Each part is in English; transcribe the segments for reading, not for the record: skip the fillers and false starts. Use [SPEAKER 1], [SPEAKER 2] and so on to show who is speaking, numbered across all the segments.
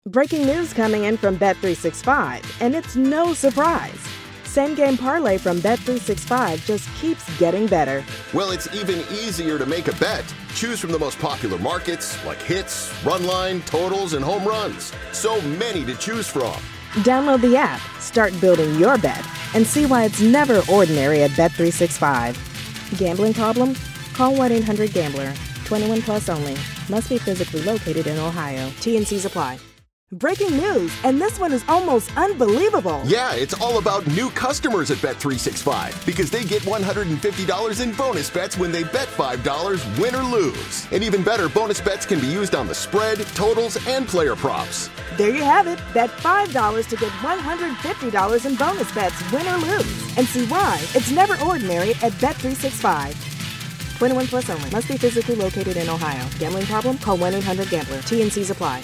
[SPEAKER 1] Breaking news coming in from Bet365, and it's no surprise. Same Game Parlay from Bet365 just keeps getting better.
[SPEAKER 2] Well, it's even easier to make a bet. Choose from the most popular markets like hits, run line, totals, and home runs. So many to choose from.
[SPEAKER 1] Download the app, start building your bet, and see why it's never ordinary at Bet365. Gambling problem? Call 1-800-GAMBLER. 21 plus only. Must be physically located in Ohio. T&Cs apply. Breaking news, and this one is almost unbelievable.
[SPEAKER 2] Yeah, it's all about new customers at Bet365 because they get $150 in bonus bets when they bet $5, win or lose. And even better, bonus bets can be used on the spread, totals, and player props.
[SPEAKER 1] There you have it. Bet $5 to get $150 in bonus bets, win or lose. And see why it's never ordinary at Bet365. 21 plus only. Must be physically located in Ohio. Gambling problem? Call 1-800-GAMBLER. T&Cs apply.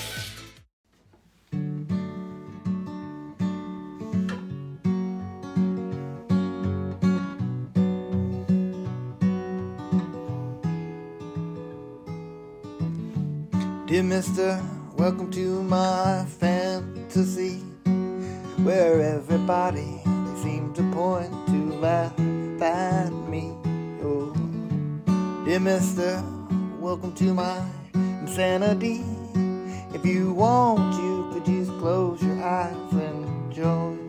[SPEAKER 3] Dear mister, welcome to my fantasy, where everybody, they seem to point to laugh at me. Oh, dear mister, welcome to my insanity. If you want, you could just close your eyes and join.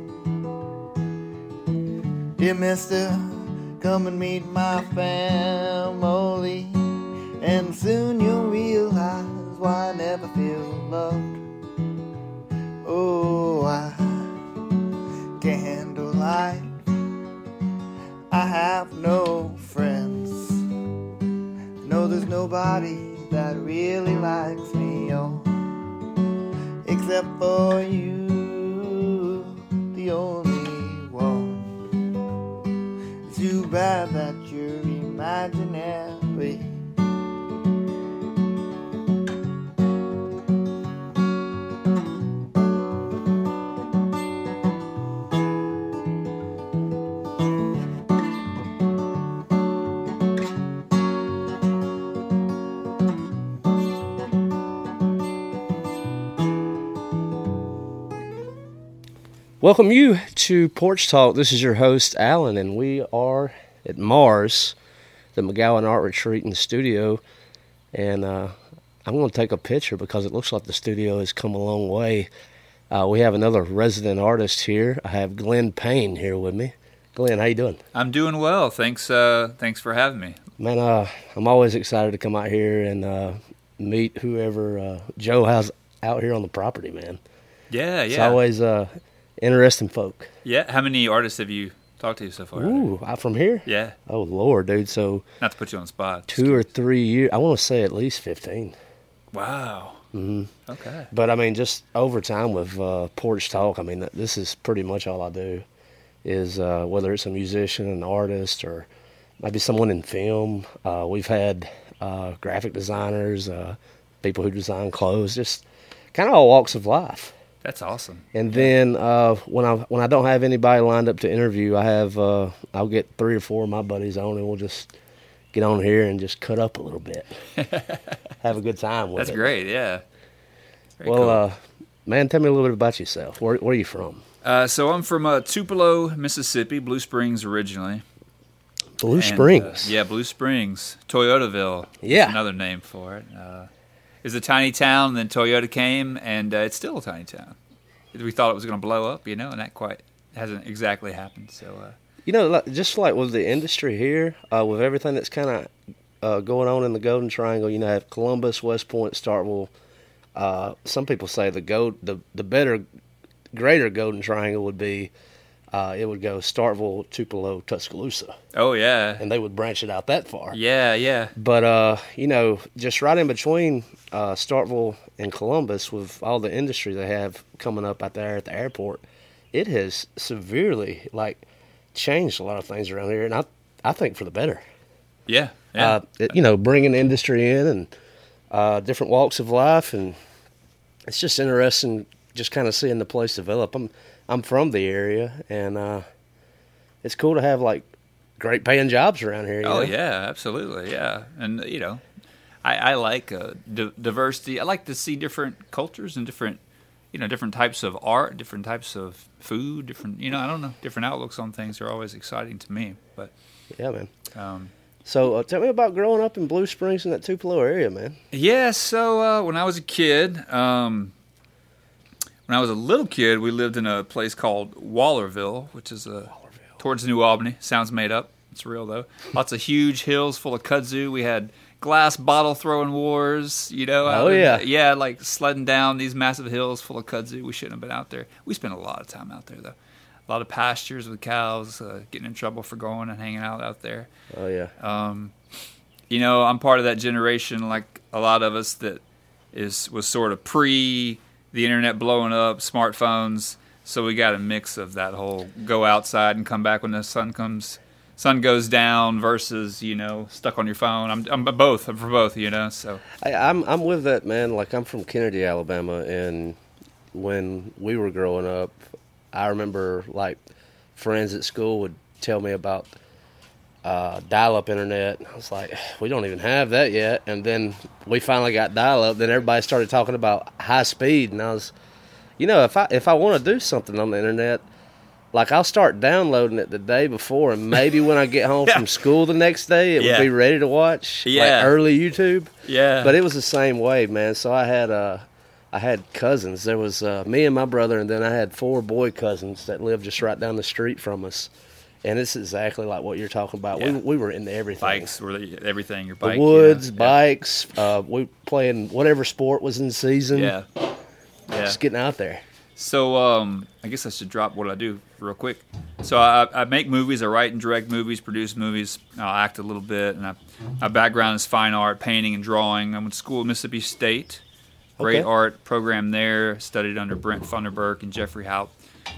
[SPEAKER 3] Dear mister, come and meet my family, and soon you'll realize why I never feel loved. Oh, candlelight, I have no friends. No, there's nobody that really likes me, oh, except for you, the only one. It's too bad that you're imaginary.
[SPEAKER 4] Welcome you to Porch Talk. This is your host, Alan, and we are at Mars, the McGowan Art Retreat in the studio. And I'm going to take a picture because it looks like the studio has come a long way. We have another resident artist here. I have Glenn Payne here with me. Glenn, how you doing?
[SPEAKER 5] I'm doing well. Thanks for having me.
[SPEAKER 4] Man, I'm always excited to come out here and meet whoever Joe has out here on the property, man.
[SPEAKER 5] Yeah.
[SPEAKER 4] It's always interesting folk.
[SPEAKER 5] Yeah. How many artists have you talked to so far?
[SPEAKER 4] Ooh, from here?
[SPEAKER 5] Yeah.
[SPEAKER 4] Oh, Lord, dude. So
[SPEAKER 5] not to put you on the spot.
[SPEAKER 4] 2 or 3 years. I want to say at least 15.
[SPEAKER 5] Wow.
[SPEAKER 4] Mm-hmm.
[SPEAKER 5] Okay.
[SPEAKER 4] But, I mean, just over time with Porch Talk, I mean, this is pretty much all I do is whether it's a musician, an artist, or maybe someone in film. We've had graphic designers, people who design clothes, just kind of all walks of life.
[SPEAKER 5] That's awesome.
[SPEAKER 4] And then when I don't have anybody lined up to interview, I have I'll get 3 or 4 of my buddies on, and we'll just get on here and just cut up a little bit, have a good time with
[SPEAKER 5] That's
[SPEAKER 4] it.
[SPEAKER 5] great. Yeah. Very
[SPEAKER 4] well,
[SPEAKER 5] cool.
[SPEAKER 4] Man, tell me a little bit about yourself. Where are you from?
[SPEAKER 5] So I'm from Tupelo, Mississippi, Blue Springs originally.
[SPEAKER 4] Blue Springs.
[SPEAKER 5] Yeah, Blue Springs, Toyotaville.
[SPEAKER 4] Yeah,
[SPEAKER 5] is another name for it. It's a tiny town, and then Toyota came, and it's still a tiny town. We thought it was going to blow up, and that quite hasn't exactly happened. So,
[SPEAKER 4] just like with the industry here, with everything that's kind of going on in the Golden Triangle, you have Columbus, West Point, Starkville. Some people say the better, greater Golden Triangle would be it would go Starkville, Tupelo, Tuscaloosa.
[SPEAKER 5] Oh, yeah.
[SPEAKER 4] And they would branch it out that far.
[SPEAKER 5] Yeah.
[SPEAKER 4] But, just right in between Starkville and Columbus, with all the industry they have coming up out there at the airport, it has severely, changed a lot of things around here. And I think for the better.
[SPEAKER 5] Yeah.
[SPEAKER 4] Bringing industry in and different walks of life. And it's just interesting just kind of seeing the place develop. I'm from the area, and it's cool to have great paying jobs around here.
[SPEAKER 5] Oh, yeah, absolutely, yeah. And I like diversity. I like to see different cultures and different types of art, different types of food, different, I don't know, different outlooks on things are always exciting to me. But
[SPEAKER 4] yeah, man. So tell me about growing up in Blue Springs in that Tupelo area, man.
[SPEAKER 5] Yeah, so when I was a kid, when I was a little kid, we lived in a place called Wallerville, which is towards New Albany. Sounds made up. It's real, though. Lots of huge hills full of kudzu. We had glass bottle throwing wars,
[SPEAKER 4] Oh, yeah.
[SPEAKER 5] Yeah, like sledding down these massive hills full of kudzu. We shouldn't have been out there. We spent a lot of time out there, though. A lot of pastures with cows, getting in trouble for going and hanging out there.
[SPEAKER 4] Oh, yeah.
[SPEAKER 5] I'm part of that generation, like a lot of us, that was sort of pre the internet blowing up, smartphones. So we got a mix of that whole go outside and come back when the sun goes down versus stuck on your phone. I'm for both. So
[SPEAKER 4] I'm with that, man. Like, I'm from Kennedy, Alabama, and when we were growing up, I remember like friends at school would tell me about dial-up internet. I was like, we don't even have that yet. And then we finally got dial-up. Then everybody started talking about high speed, and I was, if I want to do something on the internet, like, I'll start downloading it the day before, and maybe when I get home from school the next day, it would be ready to watch, like early YouTube.
[SPEAKER 5] Yeah.
[SPEAKER 4] But it was the same way, man. So I had cousins. There was me and my brother, and then I had 4 boy cousins that lived just right down the street from us. And it's exactly like what you're talking about.
[SPEAKER 5] Yeah.
[SPEAKER 4] We were into everything.
[SPEAKER 5] Bikes were everything. Your bike,
[SPEAKER 4] the woods, bikes. We playing whatever sport was in season.
[SPEAKER 5] Yeah.
[SPEAKER 4] Just getting out there.
[SPEAKER 5] So I guess I should drop what I do real quick. So I make movies. I write and direct movies, produce movies. I'll act a little bit. And my background is fine art, painting and drawing. I went to school at Mississippi State. Great art program there. Studied under Brent Funderburk and Jeffrey Haupt.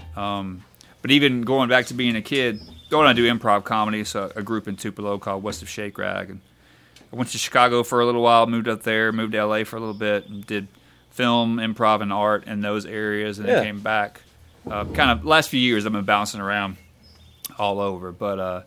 [SPEAKER 5] But even going back to being a kid, I do improv comedy. So a group in Tupelo called West of Shake Rag. And I went to Chicago for a little while, moved up there, moved to L.A. for a little bit, and did film, improv, and art in those areas, and then came back. Kind of last few years, I've been bouncing around all over. But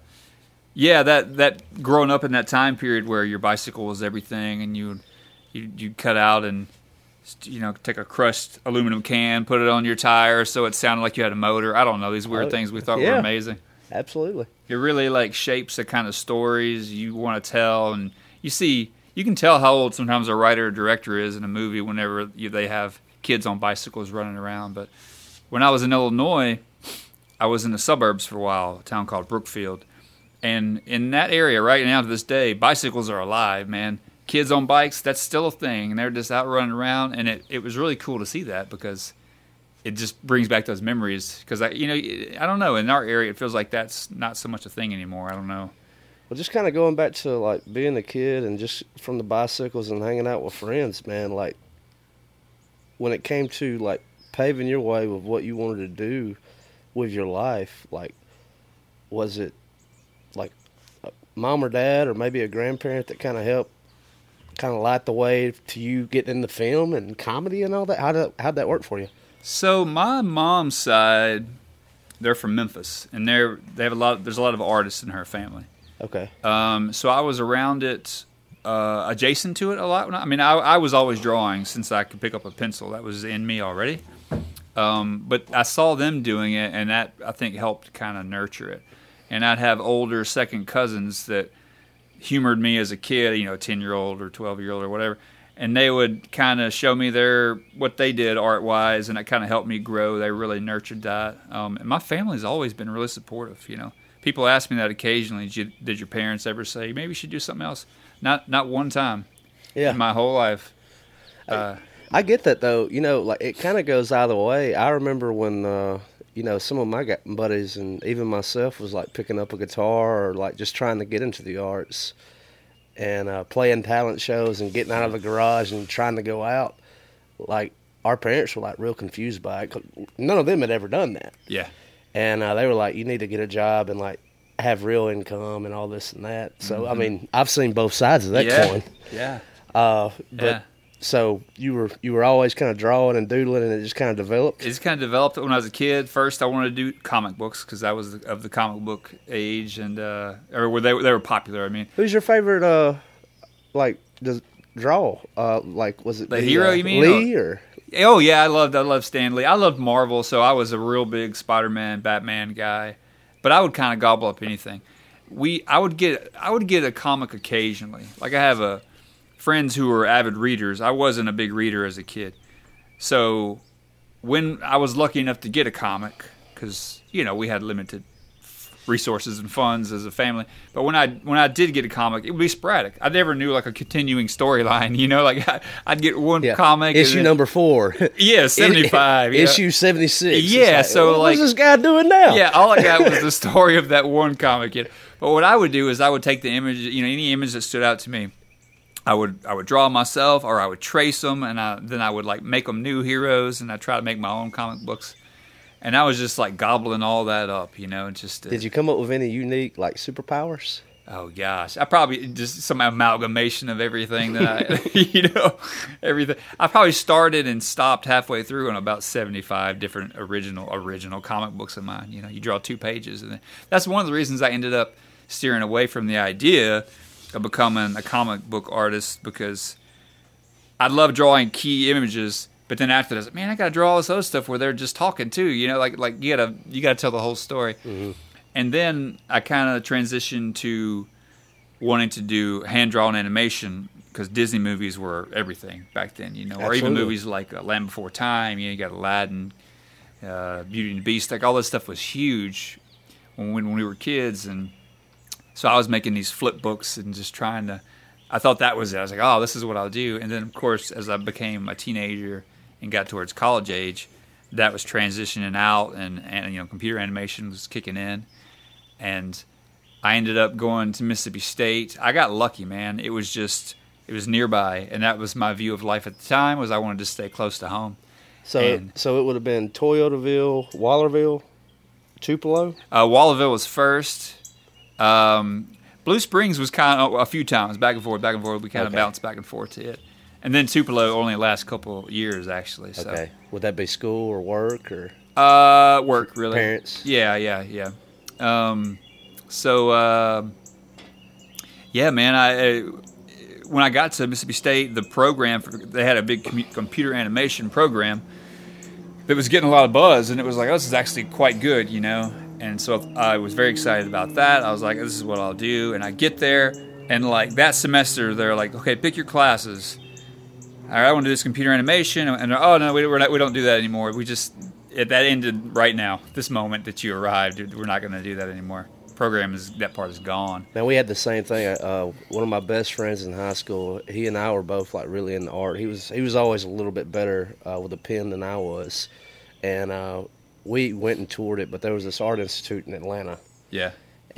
[SPEAKER 5] that growing up in that time period where your bicycle was everything, and you'd cut out and take a crushed aluminum can, put it on your tire so it sounded like you had a motor. I don't know, these weird things we thought were amazing.
[SPEAKER 4] Absolutely.
[SPEAKER 5] It really like shapes the kind of stories you want to tell, and you can tell how old sometimes a writer or director is in a movie whenever they have kids on bicycles running around. But when I was in Illinois, I was in the suburbs for a while, a town called Brookfield. And in that area right now to this day, bicycles are alive, man. Kids on bikes, that's still a thing. And they're just out running around. And it was really cool to see that because it just brings back those memories. Because, I don't know, in our area it feels like that's not so much a thing anymore. I don't know.
[SPEAKER 4] Well, just kind of going back to, like, being a kid and just from the bicycles and hanging out with friends, man, like, when it came to, like, paving your way with what you wanted to do with your life, like, was it, like, a mom or dad or maybe a grandparent that kind of helped kind of light the way to you getting into film and comedy and all that? How'd that work for you?
[SPEAKER 5] So my mom's side, they're from Memphis, and there's a lot of artists in her family.
[SPEAKER 4] Okay.
[SPEAKER 5] So I was around it, adjacent to it a lot. I was always drawing since I could pick up a pencil. That was in me already. But I saw them doing it, and that, I think, helped kind of nurture it. And I'd have older second cousins that humored me as a kid, a 10-year-old or 12-year-old or whatever. And they would kind of show me what they did art-wise, and it kind of helped me grow. They really nurtured that. And my family's always been really supportive, People ask me that occasionally. Did your parents ever say, maybe you should do something else? Not one time in my whole life.
[SPEAKER 4] I get that, though. Like, it kind of goes either way. I remember when, some of my buddies and even myself was, like, picking up a guitar or, like, just trying to get into the arts and playing talent shows and getting out of the garage and trying to go out. Like, our parents were, like, real confused by it. 'Cause none of them had ever done that.
[SPEAKER 5] Yeah.
[SPEAKER 4] And they were like, you need to get a job and, like, have real income and all this and that. So, I've seen both sides of that coin.
[SPEAKER 5] Yeah.
[SPEAKER 4] So you were always kind of drawing and doodling, and it just kind of developed?
[SPEAKER 5] It just kind of developed when I was a kid. First, I wanted to do comic books because I was of the comic book age, and or they were popular.
[SPEAKER 4] Who's your favorite, draw? Like, was it
[SPEAKER 5] The hero, you mean?
[SPEAKER 4] Lee or?
[SPEAKER 5] Oh yeah, I loved Stan Lee. I loved Marvel, so I was a real big Spider-Man, Batman guy. But I would kind of gobble up anything. I would get a comic occasionally. Like I have friends who are avid readers. I wasn't a big reader as a kid, so when I was lucky enough to get a comic, because we had limited resources and funds as a family. But when I did get a comic, it would be sporadic. I never knew like a continuing storyline. Like I'd get one comic.
[SPEAKER 4] Issue number 4.
[SPEAKER 5] Yeah, 75.
[SPEAKER 4] Issue 76.
[SPEAKER 5] Yeah, so
[SPEAKER 4] what's this guy doing now?
[SPEAKER 5] Yeah, all I got was the story of that one comic. But what I would do is I would take the image, any image that stood out to me. I would draw myself, or I would trace them, and then I would like make them new heroes, and I try to make my own comic books. And I was just like gobbling all that up, Did
[SPEAKER 4] you come up with any unique like superpowers?
[SPEAKER 5] Oh gosh, I probably just some amalgamation of everything that everything. I probably started and stopped halfway through on about 75 different original comic books of mine. You draw 2 pages, and that's one of the reasons I ended up steering away from the idea of becoming a comic book artist, because I love drawing key images. But then after this, man, I gotta draw all this other stuff where they're just talking too. Like you gotta tell the whole story. Mm-hmm. And then I kind of transitioned to wanting to do hand drawn animation, because Disney movies were everything back then. Or even movies like Land Before Time. You got Aladdin, Beauty and the Beast. Like all this stuff was huge when we were kids, and so I was making these flip books and just trying to. I thought that was it. I was like, oh, this is what I'll do. And then of course, as I became a teenager and got towards college age, that was transitioning out, and computer animation was kicking in, and I ended up going to Mississippi State. I got lucky, man. It was nearby, and that was my view of life at the time. Was I wanted to stay close to home.
[SPEAKER 4] So it would have been Toyotaville, Wallerville, Tupelo.
[SPEAKER 5] Wallerville was first. Blue Springs was kind of a few times back and forth. We kind of bounced back and forth to it. And then Tupelo only the last couple years, actually. So.
[SPEAKER 4] Okay. Would that be school or work or?
[SPEAKER 5] Work, really.
[SPEAKER 4] Parents?
[SPEAKER 5] Yeah. Yeah, man, when I got to Mississippi State, the program, they had a big computer animation program that was getting a lot of buzz, and it was like, oh, this is actually quite good, And so I was very excited about that. I was like, this is what I'll do. And I get there, and like that semester, they're like, okay, pick your classes. All right, I want to do this computer animation. And oh, no, we don't do that anymore. That ended right now, this moment that you arrived. We're not going to do that anymore. That part is gone.
[SPEAKER 4] Man, we had the same thing. One of my best friends in high school, he and I were both like really into art. He was always a little bit better with a pen than I was. And we went and toured it, but there was this art institute in Atlanta.
[SPEAKER 5] Yeah.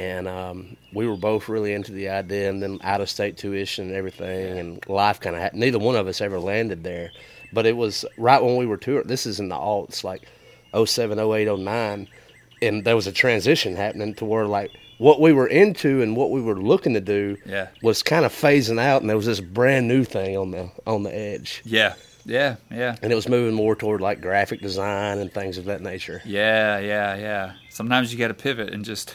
[SPEAKER 4] And we were both really into the idea, and then out-of-state tuition and everything, and life kind of happened. Neither one of us ever landed there. But it was right when we were touring. This is in the aughts, like 07, 08, 09, and there was a transition happening to where, like, what we were into and what we were looking to do was kind of phasing out, and there was this brand-new thing on the edge.
[SPEAKER 5] Yeah. Yeah.
[SPEAKER 4] And it was moving more toward, like, graphic design and things of that nature.
[SPEAKER 5] Yeah. Sometimes you got to pivot and just,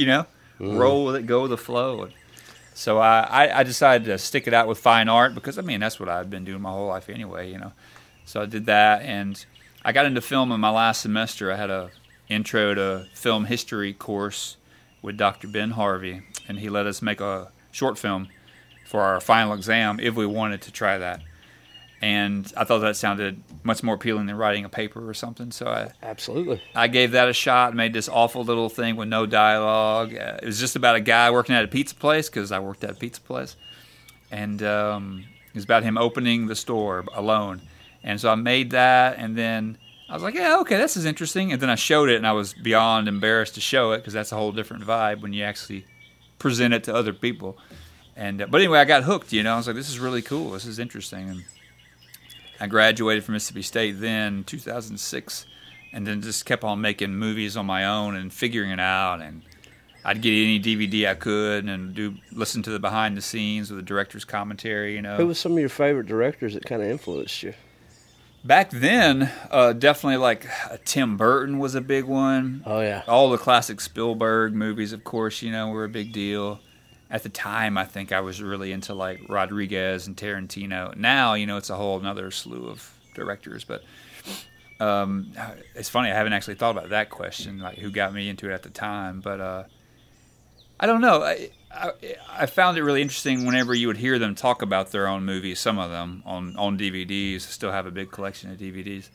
[SPEAKER 5] roll with it, go with the flow. So I decided to stick it out with fine art because, that's what I've been doing my whole life anyway, So I did that, and I got into film in my last semester. I had a intro to film history course with Dr. Ben Harvey, and he let us make a short film for our final exam if we wanted to try that. And I thought that sounded much more appealing than writing a paper or something. So I gave that a shot, made this awful little thing with no dialogue. It was just about a guy working at a pizza place, because I worked at a pizza place. And it was about him opening the store alone. And so I made that, and then I was like, yeah, okay, this is interesting. And then I showed it, and I was beyond embarrassed to show it, because that's a whole different vibe when you actually present it to other people. And but anyway, I got hooked, I was like, this is really cool. This is interesting. And I graduated from Mississippi State then, 2006, and then just kept on making movies on my own and figuring it out. And I'd get any DVD I could and listen to the behind the scenes with the director's commentary.
[SPEAKER 4] Who was some of your favorite directors that kind of influenced you?
[SPEAKER 5] Back then, definitely like Tim Burton was a big one.
[SPEAKER 4] Oh yeah.
[SPEAKER 5] All the classic Spielberg movies, of course, were a big deal. at the time, I think I was really into like Rodriguez and Tarantino. Now, it's a whole another slew of directors. But it's funny, I haven't actually thought about that question, like who got me into it at the time. But I don't know. I found it really interesting whenever you would hear them talk about their own movies, some of them on DVDs. I still have a big collection of DVDs.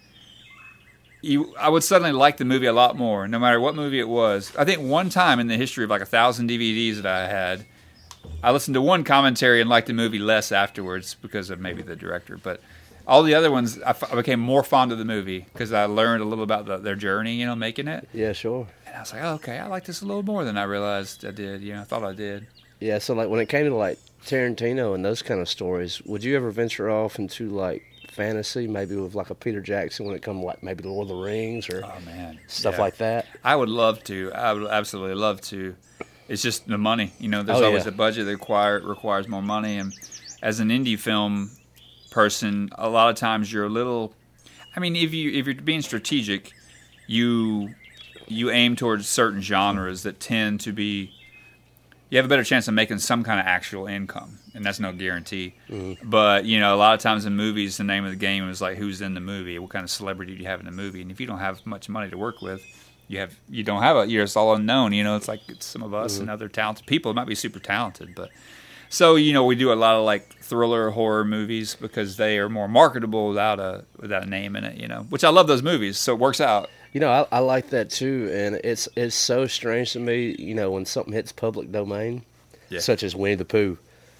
[SPEAKER 5] I would suddenly like the movie a lot more, no matter what movie it was. I think one time in the history of like 1,000 DVDs that I had, I listened to one commentary and liked the movie less afterwards because of maybe the director. But all the other ones, I became more fond of the movie because I learned a little about their journey, making it.
[SPEAKER 4] Yeah, sure.
[SPEAKER 5] And I was like, oh, okay, I like this a little more than I realized I did. I thought I did.
[SPEAKER 4] Yeah, so like when it came to like Tarantino and those kind of stories, would you ever venture off into like fantasy, maybe with like a Peter Jackson when it comes to like maybe Lord of the Rings or stuff like that?
[SPEAKER 5] I would love to. I would absolutely love to. It's just the money. There's always a budget that requires more money. And as an indie film person, a lot of times you're a little. I mean, if you're being strategic, you aim towards certain genres that tend to be. You have a better chance of making some kind of actual income, and that's no guarantee. Mm-hmm. But, a lot of times in movies, the name of the game is like who's in the movie, what kind of celebrity do you have in the movie. And if you don't have much money to work with, you're just all unknown. It's like it's some of us and other talented people. It might be super talented. But so, we do a lot of like thriller horror movies because they are more marketable without a name in it, which I love those movies. So it works out.
[SPEAKER 4] I like that too, and it's so strange to me, when something hits public domain, such as Winnie the Pooh,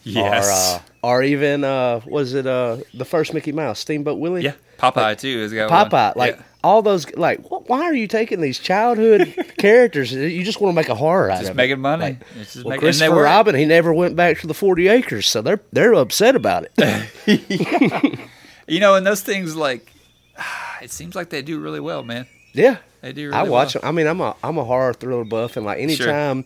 [SPEAKER 4] or even the first Mickey Mouse, Steamboat Willie,
[SPEAKER 5] Popeye too has got
[SPEAKER 4] Popeye, all those why are you taking these childhood characters? You just want to make a horror out of it,
[SPEAKER 5] just making money.
[SPEAKER 4] Christopher Robin, he never went back to the 40 acres, so they're upset about it.
[SPEAKER 5] And those things it seems like they do really well, man.
[SPEAKER 4] Yeah,
[SPEAKER 5] they do. Really
[SPEAKER 4] I watch them. I mean, I'm a horror thriller buff, and like anytime,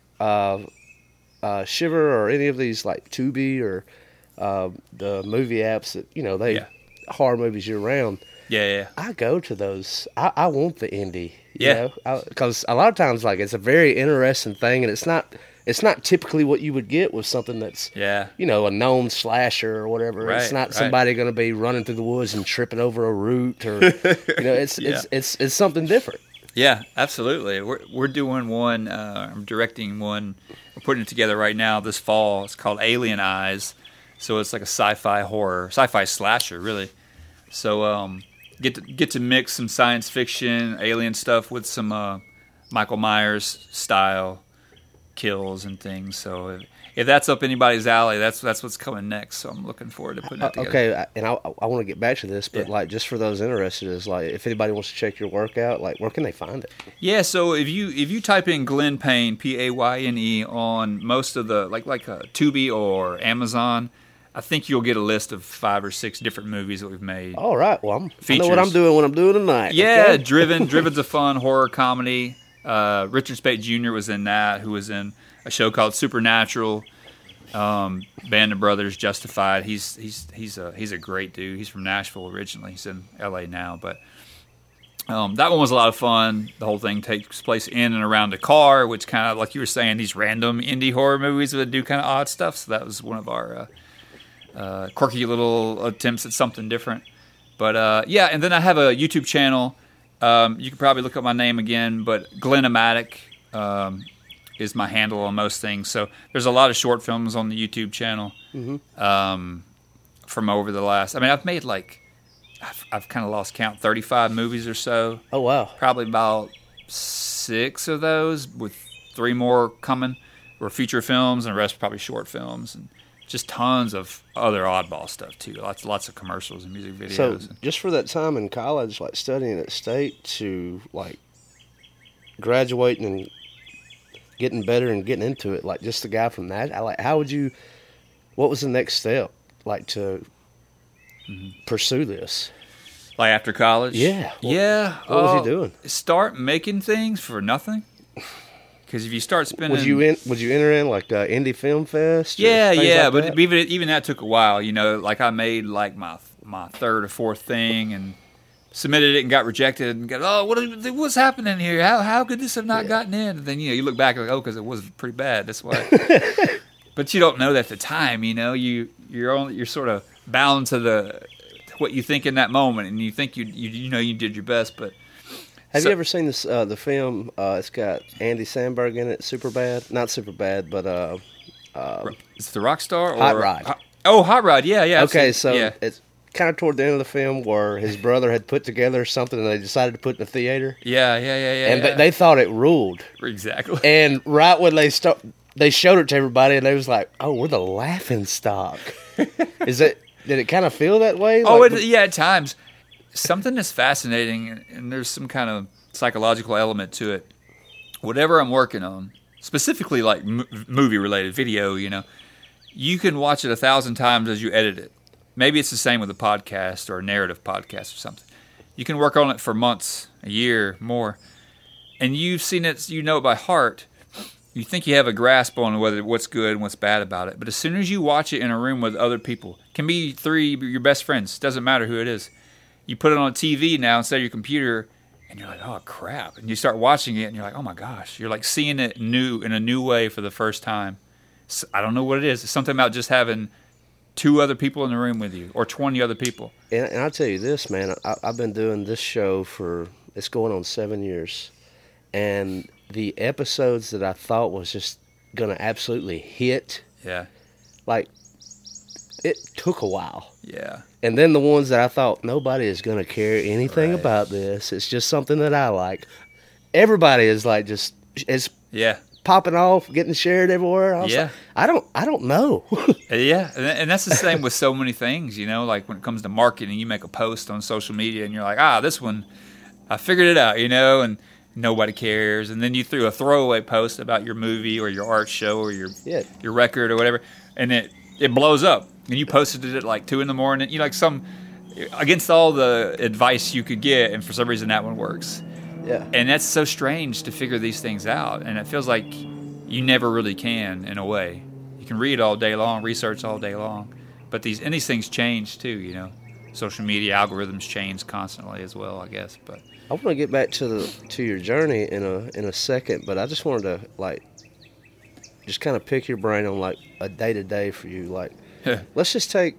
[SPEAKER 4] Shiver or any of these like Tubi or the movie apps that they horror movies year round.
[SPEAKER 5] Yeah.
[SPEAKER 4] I go to those. I want the indie. Because a lot of times like it's a very interesting thing, and it's not typically what you would get with something that's a known slasher or whatever.
[SPEAKER 5] Right,
[SPEAKER 4] it's not somebody going to be running through the woods and tripping over a root or it's something different.
[SPEAKER 5] Yeah, absolutely. We're doing one. I'm directing one. We're putting it together right now this fall. It's called Alien Eyes. So it's like a sci-fi slasher, really. So get to mix some science fiction, alien stuff with some Michael Myers style kills and things. So if that's up anybody's alley, that's what's coming next. So I'm looking forward to putting that together.
[SPEAKER 4] Okay, and I want to get back to this, but like just for those interested, is like if anybody wants to check your work out, like where can they find it?
[SPEAKER 5] Yeah, so if you type in Glenn Payne, Payne, on most of the like Tubi or Amazon, I think you'll get a list of 5 or 6 different movies that we've made.
[SPEAKER 4] All right, well I know what I'm doing when I'm doing tonight.
[SPEAKER 5] Yeah,
[SPEAKER 4] okay?
[SPEAKER 5] Driven's a fun horror comedy. Richard Speight Jr. was in that, who was in a show called Supernatural. Band of Brothers, Justified. He's a great dude. He's from Nashville originally. He's in L.A. now, but that one was a lot of fun. The whole thing takes place in and around a car, which kind of like you were saying, these random indie horror movies that do kind of odd stuff. So that was one of our quirky little attempts at something different. But and then I have a YouTube channel. You can probably look up my name again, but Glenn-O-Matic is my handle on most things. So there's a lot of short films on the YouTube channel from over the last. I mean, I've made I've kind of lost count, 35 movies or so.
[SPEAKER 4] Oh wow!
[SPEAKER 5] Probably about 6 of those, with 3 more coming, were feature films, and the rest probably short films, and just tons of other oddball stuff too. Lots of commercials and music videos.
[SPEAKER 4] So just for that time in college, like studying at State, to like graduating and getting better and getting into it, like just the guy from that, what was the next step, like to pursue this?
[SPEAKER 5] Like after college?
[SPEAKER 4] Yeah.
[SPEAKER 5] What
[SPEAKER 4] was he doing?
[SPEAKER 5] Start making things for nothing. Because if you start spending,
[SPEAKER 4] would you enter in like Indie Film Fest?
[SPEAKER 5] Yeah, but even that took a while. Like I made like my 3rd or 4th thing and submitted it and got rejected and got, what's happening here? How could this have not gotten in? And then you look back and like, because it was pretty bad. That's why. But you don't know that at the time, you know. You're sort of bound to what you think in that moment, and you think you did your best. But
[SPEAKER 4] have you ever seen this the film? It's got Andy Samberg in it. Superbad, not Superbad, but
[SPEAKER 5] it's the Rockstar or
[SPEAKER 4] Hot Rod.
[SPEAKER 5] Hot Rod. Yeah.
[SPEAKER 4] Okay, so it's kind of toward the end of the film where his brother had put together something and they decided to put in the theater.
[SPEAKER 5] Yeah.
[SPEAKER 4] And they thought it ruled.
[SPEAKER 5] Exactly.
[SPEAKER 4] And right when they showed it to everybody, and they was like, "Oh, we're the laughing stock." Did it kind of feel that way?
[SPEAKER 5] At times. Something that's fascinating, and there's some kind of psychological element to it. Whatever I'm working on, specifically like movie-related video, you know, you can watch it 1,000 times as you edit it. Maybe it's the same with a podcast or a narrative podcast or something. You can work on it for months, a year, more, and you've seen it, you know it by heart. You think you have a grasp on what's good and what's bad about it. But as soon as you watch it in a room with other people, can be 3 your best friends, doesn't matter who it is. You put it on TV now instead of your computer, and you're like, oh, crap. And you start watching it, and you're like, oh, my gosh. You're like seeing it in a new way for the first time. So, I don't know what it is. It's something about just having 2 other people in the room with you or 20 other people.
[SPEAKER 4] And I'll tell you this, man. I've been doing this show it's going on 7 years. And the episodes that I thought was just going to absolutely hit, like, it took a while.
[SPEAKER 5] Yeah.
[SPEAKER 4] And then the ones that I thought nobody is going to care anything about this. It's just something that I like. Everybody is like it's popping off, getting shared everywhere. Like, I don't know.
[SPEAKER 5] Yeah, and that's the same with so many things, you know, like when it comes to marketing, you make a post on social media and you're like, this one, I figured it out, you know, and nobody cares. And then you threw a throwaway post about your movie or your art show or your record or whatever, and it blows up. And you posted it at like 2 a.m. You know, like against all the advice you could get, and for some reason that one works.
[SPEAKER 4] Yeah.
[SPEAKER 5] And that's so strange to figure these things out, and it feels like you never really can in a way. You can read all day long, research all day long, but these things change too. You know, social media algorithms change constantly as well, I guess. But
[SPEAKER 4] I want to get back to your journey in a second, but I just wanted to like just kind of pick your brain on like a day to day for you, like. Let's just take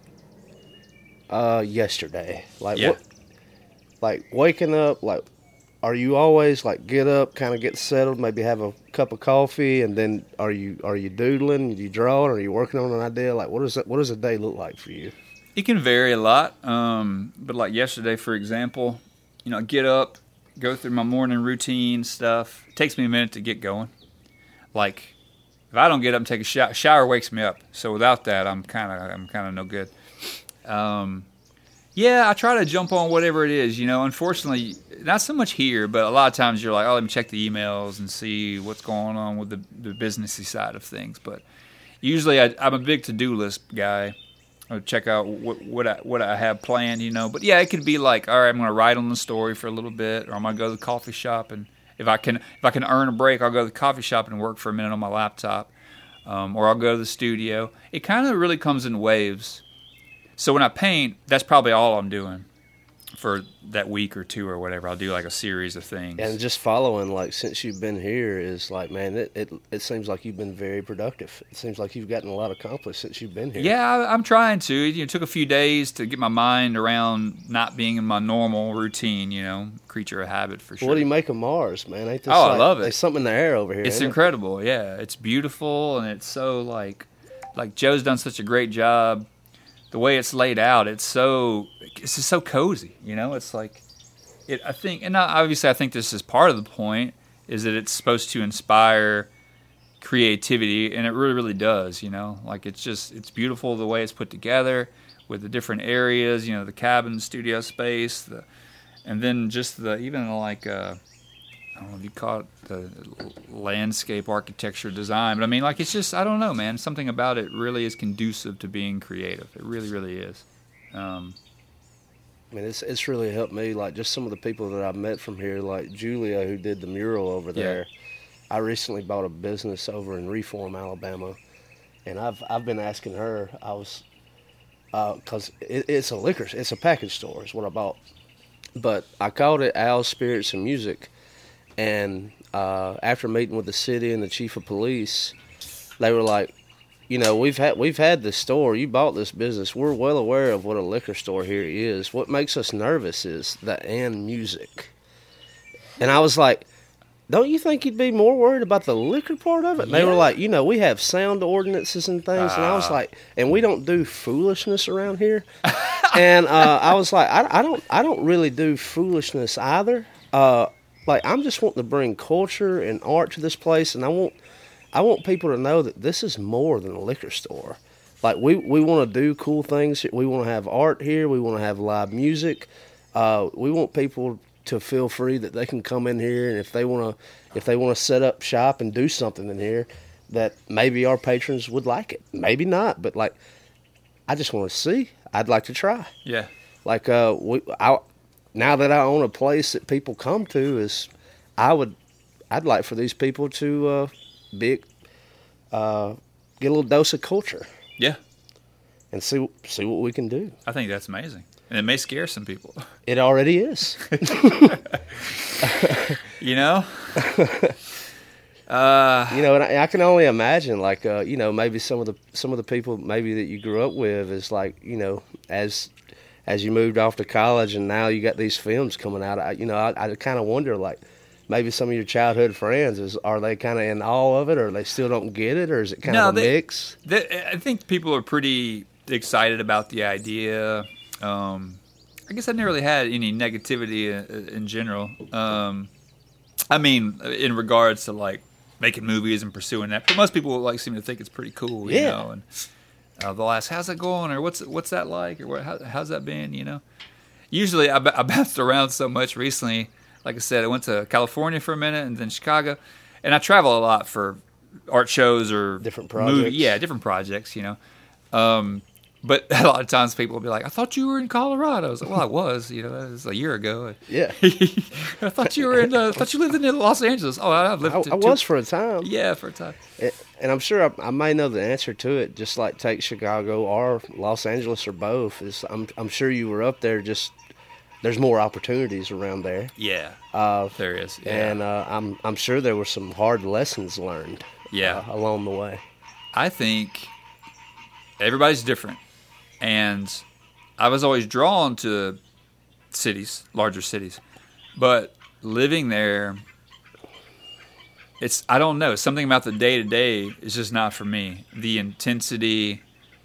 [SPEAKER 4] yesterday. What? Like waking up. Like, are you always like get up, kind of get settled, maybe have a cup of coffee, and then are you doodling? Are you drawing? Are you working on an idea? Like, what does a day look like for you?
[SPEAKER 5] It can vary a lot. But like yesterday, for example, you know, I get up, go through my morning routine stuff. It takes me a minute to get going. Like. If I don't get up and take a shower wakes me up. So without that, I'm kind of no good. I try to jump on whatever it is. You know, unfortunately, not so much here, but a lot of times you're like, let me check the emails and see what's going on with the businessy side of things. But usually, I'm a big to-do list guy. I would check out what I have planned. You know, but yeah, it could be like, all right, I'm going to write on the story for a little bit, or I'm going to go to the coffee shop and. If I can earn a break, I'll go to the coffee shop and work for a minute on my laptop, or I'll go to the studio. It kind of really comes in waves. So when I paint, that's probably all I'm doing for that week or 2 or whatever. I'll do like a series of things.
[SPEAKER 4] And just following, like, since you've been here is like, man, it seems like you've been very productive. It seems like you've gotten a lot accomplished since you've been here.
[SPEAKER 5] Yeah, I'm trying to. It took a few days to get my mind around not being in my normal routine, you know, creature of habit for sure.
[SPEAKER 4] What do you make of Mars, man? Ain't this
[SPEAKER 5] I love it.
[SPEAKER 4] There's something in the air over here.
[SPEAKER 5] It's incredible, yeah. It's beautiful, and it's so like Joe's done such a great job. The way it's laid out, it's just so cozy, you know. It's like, I think this is part of the point, is that it's supposed to inspire creativity, and it really, really does, you know. Like, it's beautiful the way it's put together with the different areas, you know, the cabin, studio space, and then just even like I don't know if you call it the landscape architecture design, but I mean, like, it's just, I don't know, man. Something about it really is conducive to being creative. It really, really is.
[SPEAKER 4] I mean, it's really helped me. Like, just some of the people that I've met from here, like Julia, who did the mural over there. I recently bought a business over in Reform, Alabama, and I've been asking her. I was because it's a package store is what I bought, but I called it Al's Spirits and Music. And after meeting with the city and the chief of police, they were like, we've had the store. You bought this business. We're well aware of what a liquor store here is. What makes us nervous is the and music. And I was like, don't you think you'd be more worried about the liquor part of it? And they were like, we have sound ordinances and things. And I was like, and we don't do foolishness around here. And I was like, I don't really do foolishness either. Like, I'm just wanting to bring culture and art to this place, and I want people to know that this is more than a liquor store. Like, we want to do cool things. We want to have art here. We want to have live music. We want people to feel free that they can come in here, and if they want to set up shop and do something in here, that maybe our patrons would like it. Maybe not, but like, I just want to see. I'd like to try.
[SPEAKER 5] Yeah.
[SPEAKER 4] Like, now that I own a place that people come to, I'd like for these people to get a little dose of culture.
[SPEAKER 5] Yeah.
[SPEAKER 4] And see what we can do.
[SPEAKER 5] I think that's amazing. And it may scare some people.
[SPEAKER 4] It already is. And I can only imagine, like, maybe some of the people maybe that you grew up with is like, as you moved off to college and now you got these films coming out. I kind of wonder, like, maybe some of your childhood friends, are they kind of in awe of it, or they still don't get it, or is it kind of a mix?
[SPEAKER 5] I think people are pretty excited about the idea. I guess I never really had any negativity in general. I mean, in regards to like making movies and pursuing that, but most people like seem to think it's pretty cool, you know. And they'll ask, "How's that going?" or "What's that like?" or "How's that been?" You know. Usually, I bounced around so much recently. Like I said, I went to California for a minute and then Chicago, and I travel a lot for art shows or
[SPEAKER 4] different projects.
[SPEAKER 5] Different projects, you know. But a lot of times people will be like, "I thought you were in Colorado." I was like, "Well, I was. You know, that was a year ago."
[SPEAKER 4] Yeah.
[SPEAKER 5] I thought you were I thought you lived in Los Angeles. Oh, I've lived.
[SPEAKER 4] I was for a time.
[SPEAKER 5] Yeah, for a time.
[SPEAKER 4] And I'm sure I may know the answer to it. Just like take Chicago or Los Angeles or both. I'm sure you were up there. Just there's more opportunities around there.
[SPEAKER 5] Yeah. There is. Yeah.
[SPEAKER 4] And I'm sure there were some hard lessons learned.
[SPEAKER 5] Yeah.
[SPEAKER 4] Along the way.
[SPEAKER 5] I think everybody's different. And I was always drawn to cities, larger cities. But living there, I don't know, something about the day-to-day is just not for me. The intensity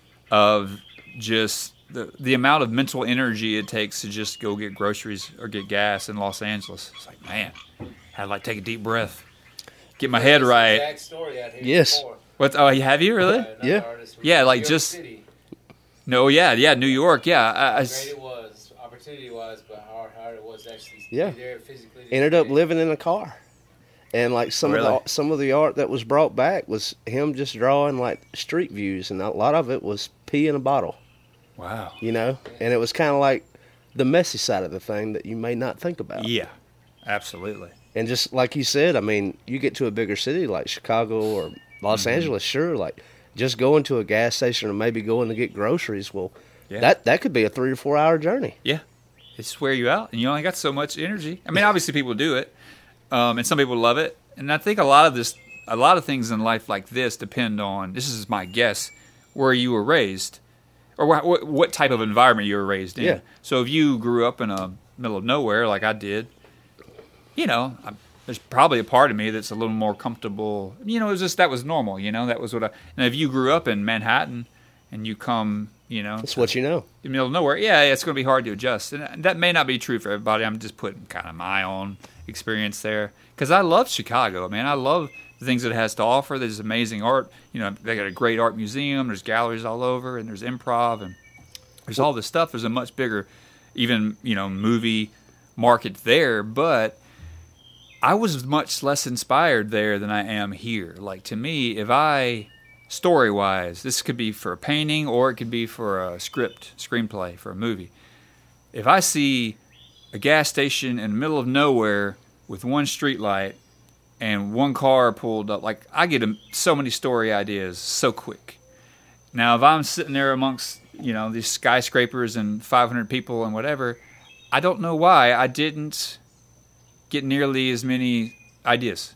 [SPEAKER 5] of just the amount of mental energy it takes to just go get groceries or get gas in Los Angeles. It's like, man, I had to like take a deep breath, get my head right.
[SPEAKER 6] Exact story out here
[SPEAKER 4] yes.
[SPEAKER 6] before.
[SPEAKER 5] What? Oh, have you really?
[SPEAKER 4] Yeah.
[SPEAKER 5] Yeah, like
[SPEAKER 6] New York
[SPEAKER 5] just.
[SPEAKER 6] City.
[SPEAKER 5] No, yeah, New York, yeah.
[SPEAKER 6] How great it was, opportunity-wise, but how hard it was actually to be there physically.
[SPEAKER 4] Ended up living in a car, and like some of the art that was brought back was him just drawing like street views, and a lot of it was pee in a bottle.
[SPEAKER 5] Wow.
[SPEAKER 4] You know, and it was kind of like the messy side of the thing that you may not think about.
[SPEAKER 5] Yeah, absolutely.
[SPEAKER 4] And just like you said, I mean, you get to a bigger city like Chicago or Los Angeles, sure, like. Just going to a gas station or maybe going to get groceries, well, that could be a 3 or 4 hour journey.
[SPEAKER 5] Yeah. It's wear you out, and you only got so much energy. I mean, obviously people do it, and some people love it. And I think a lot of things in life like this depend on, this is my guess, where you were raised or what type of environment you were raised in.
[SPEAKER 4] Yeah.
[SPEAKER 5] So if you grew up in a middle of nowhere like I did, you know, there's probably a part of me that's a little more comfortable. You know, it was just, that was normal, you know, that was what and if you grew up in Manhattan and you come, you know.
[SPEAKER 4] That's what you know.
[SPEAKER 5] In the middle of nowhere, yeah, it's going to be hard to adjust. And that may not be true for everybody. I'm just putting kind of my own experience there. Because I love Chicago, man. I love the things that it has to offer. There's amazing art. You know, they got a great art museum. There's galleries all over, and there's improv, and there's all this stuff. There's a much bigger, even, you know, movie market there. But I was much less inspired there than I am here. Like, to me, story-wise, this could be for a painting or it could be for a screenplay for a movie. If I see a gas station in the middle of nowhere with one street light and one car pulled up, like, I get so many story ideas so quick. Now, if I'm sitting there amongst, you know, these skyscrapers and 500 people and whatever, I don't know why I didn't get nearly as many ideas.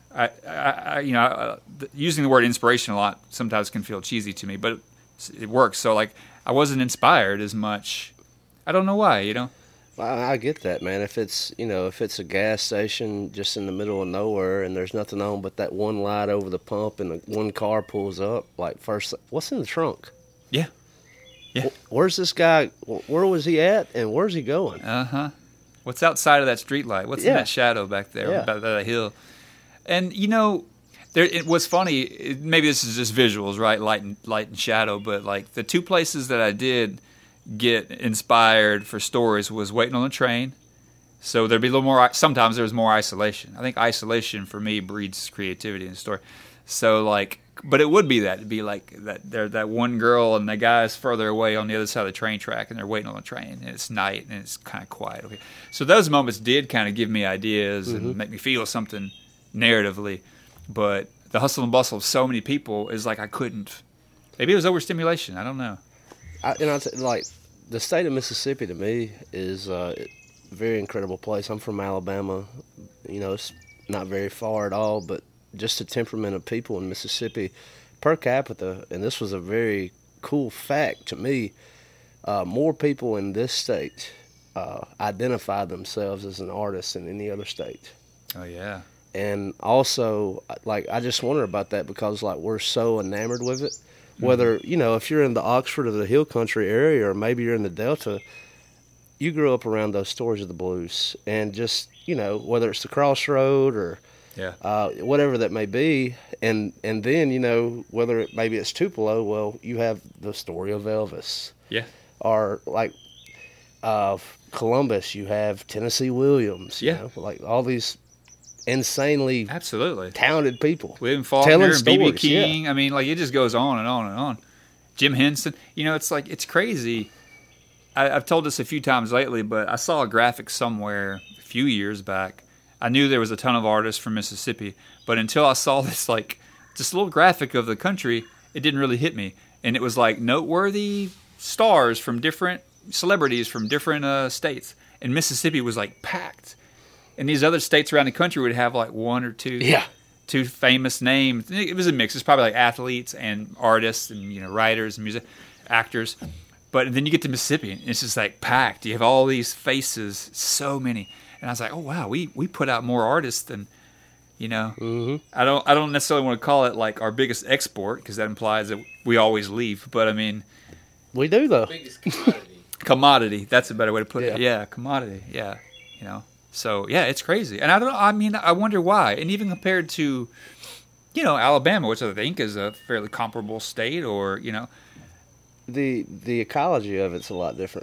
[SPEAKER 5] Using the word inspiration a lot sometimes can feel cheesy to me, but it works. So like, I wasn't inspired as much. I don't know why,
[SPEAKER 4] Well, I get that, man. If it's a gas station just in the middle of nowhere and there's nothing on but that one light over the pump and one car pulls up, like first, what's in the trunk?
[SPEAKER 5] Yeah. Yeah.
[SPEAKER 4] Where's this guy? Where was he at and where's he going?
[SPEAKER 5] What's outside of that street light? What's in that shadow back there, by that hill? And it was funny. Maybe this is just visuals, right? Light and shadow. But like the two places that I did get inspired for stories was waiting on the train. So there'd be a little more. Sometimes there was more isolation. I think isolation for me breeds creativity in a story. So like, but it would be that. It'd be like that one girl and the guy's further away on the other side of the train track, and they're waiting on the train, and it's night and it's kind of quiet. Okay, so those moments did kind of give me ideas and make me feel something narratively. But the hustle and bustle of so many people is like I couldn't. Maybe it was overstimulation. I don't know.
[SPEAKER 4] Like the state of Mississippi to me is a very incredible place. I'm from Alabama. It's not very far at all, but just the temperament of people in Mississippi per capita, and this was a very cool fact to me, more people in this state identify themselves as an artist than any other state.
[SPEAKER 5] Oh, yeah.
[SPEAKER 4] And also, like, I just wonder about that because, like, we're so enamored with it. Whether, if you're in the Oxford or the Hill Country area or maybe you're in the Delta, you grew up around those stories of the blues. And just, whether it's the Crossroad or whatever that may be. And then, whether maybe it's Tupelo, well, you have the story of Elvis.
[SPEAKER 5] Yeah.
[SPEAKER 4] Or, like, Columbus, you have Tennessee Williams. Like all these insanely
[SPEAKER 5] absolutely
[SPEAKER 4] talented people.
[SPEAKER 5] William Faulkner, B.B. King.
[SPEAKER 4] Yeah.
[SPEAKER 5] I mean, like it just goes on and on and on. Jim Henson. It's like it's crazy. I've told this a few times lately, but I saw a graphic somewhere a few years back. I knew there was a ton of artists from Mississippi, but until I saw this like just little graphic of the country, it didn't really hit me. And it was like noteworthy stars from different celebrities from different states, and Mississippi was like packed. And these other states around the country would have like one or two famous names. It was a mix. It's probably like athletes and artists and writers and music actors. But then you get to Mississippi and it's just like packed. You have all these faces, so many. And I was like, oh wow, we put out more artists than I don't necessarily want to call it like our biggest export because that implies that we always leave. But I mean,
[SPEAKER 4] we do though.
[SPEAKER 6] Biggest commodity.
[SPEAKER 5] Commodity. That's a better way to put it. Yeah, commodity. Yeah, So yeah, it's crazy, and I wonder why. And even compared to, Alabama, which I think is a fairly comparable state, or
[SPEAKER 4] the ecology of it's a lot different.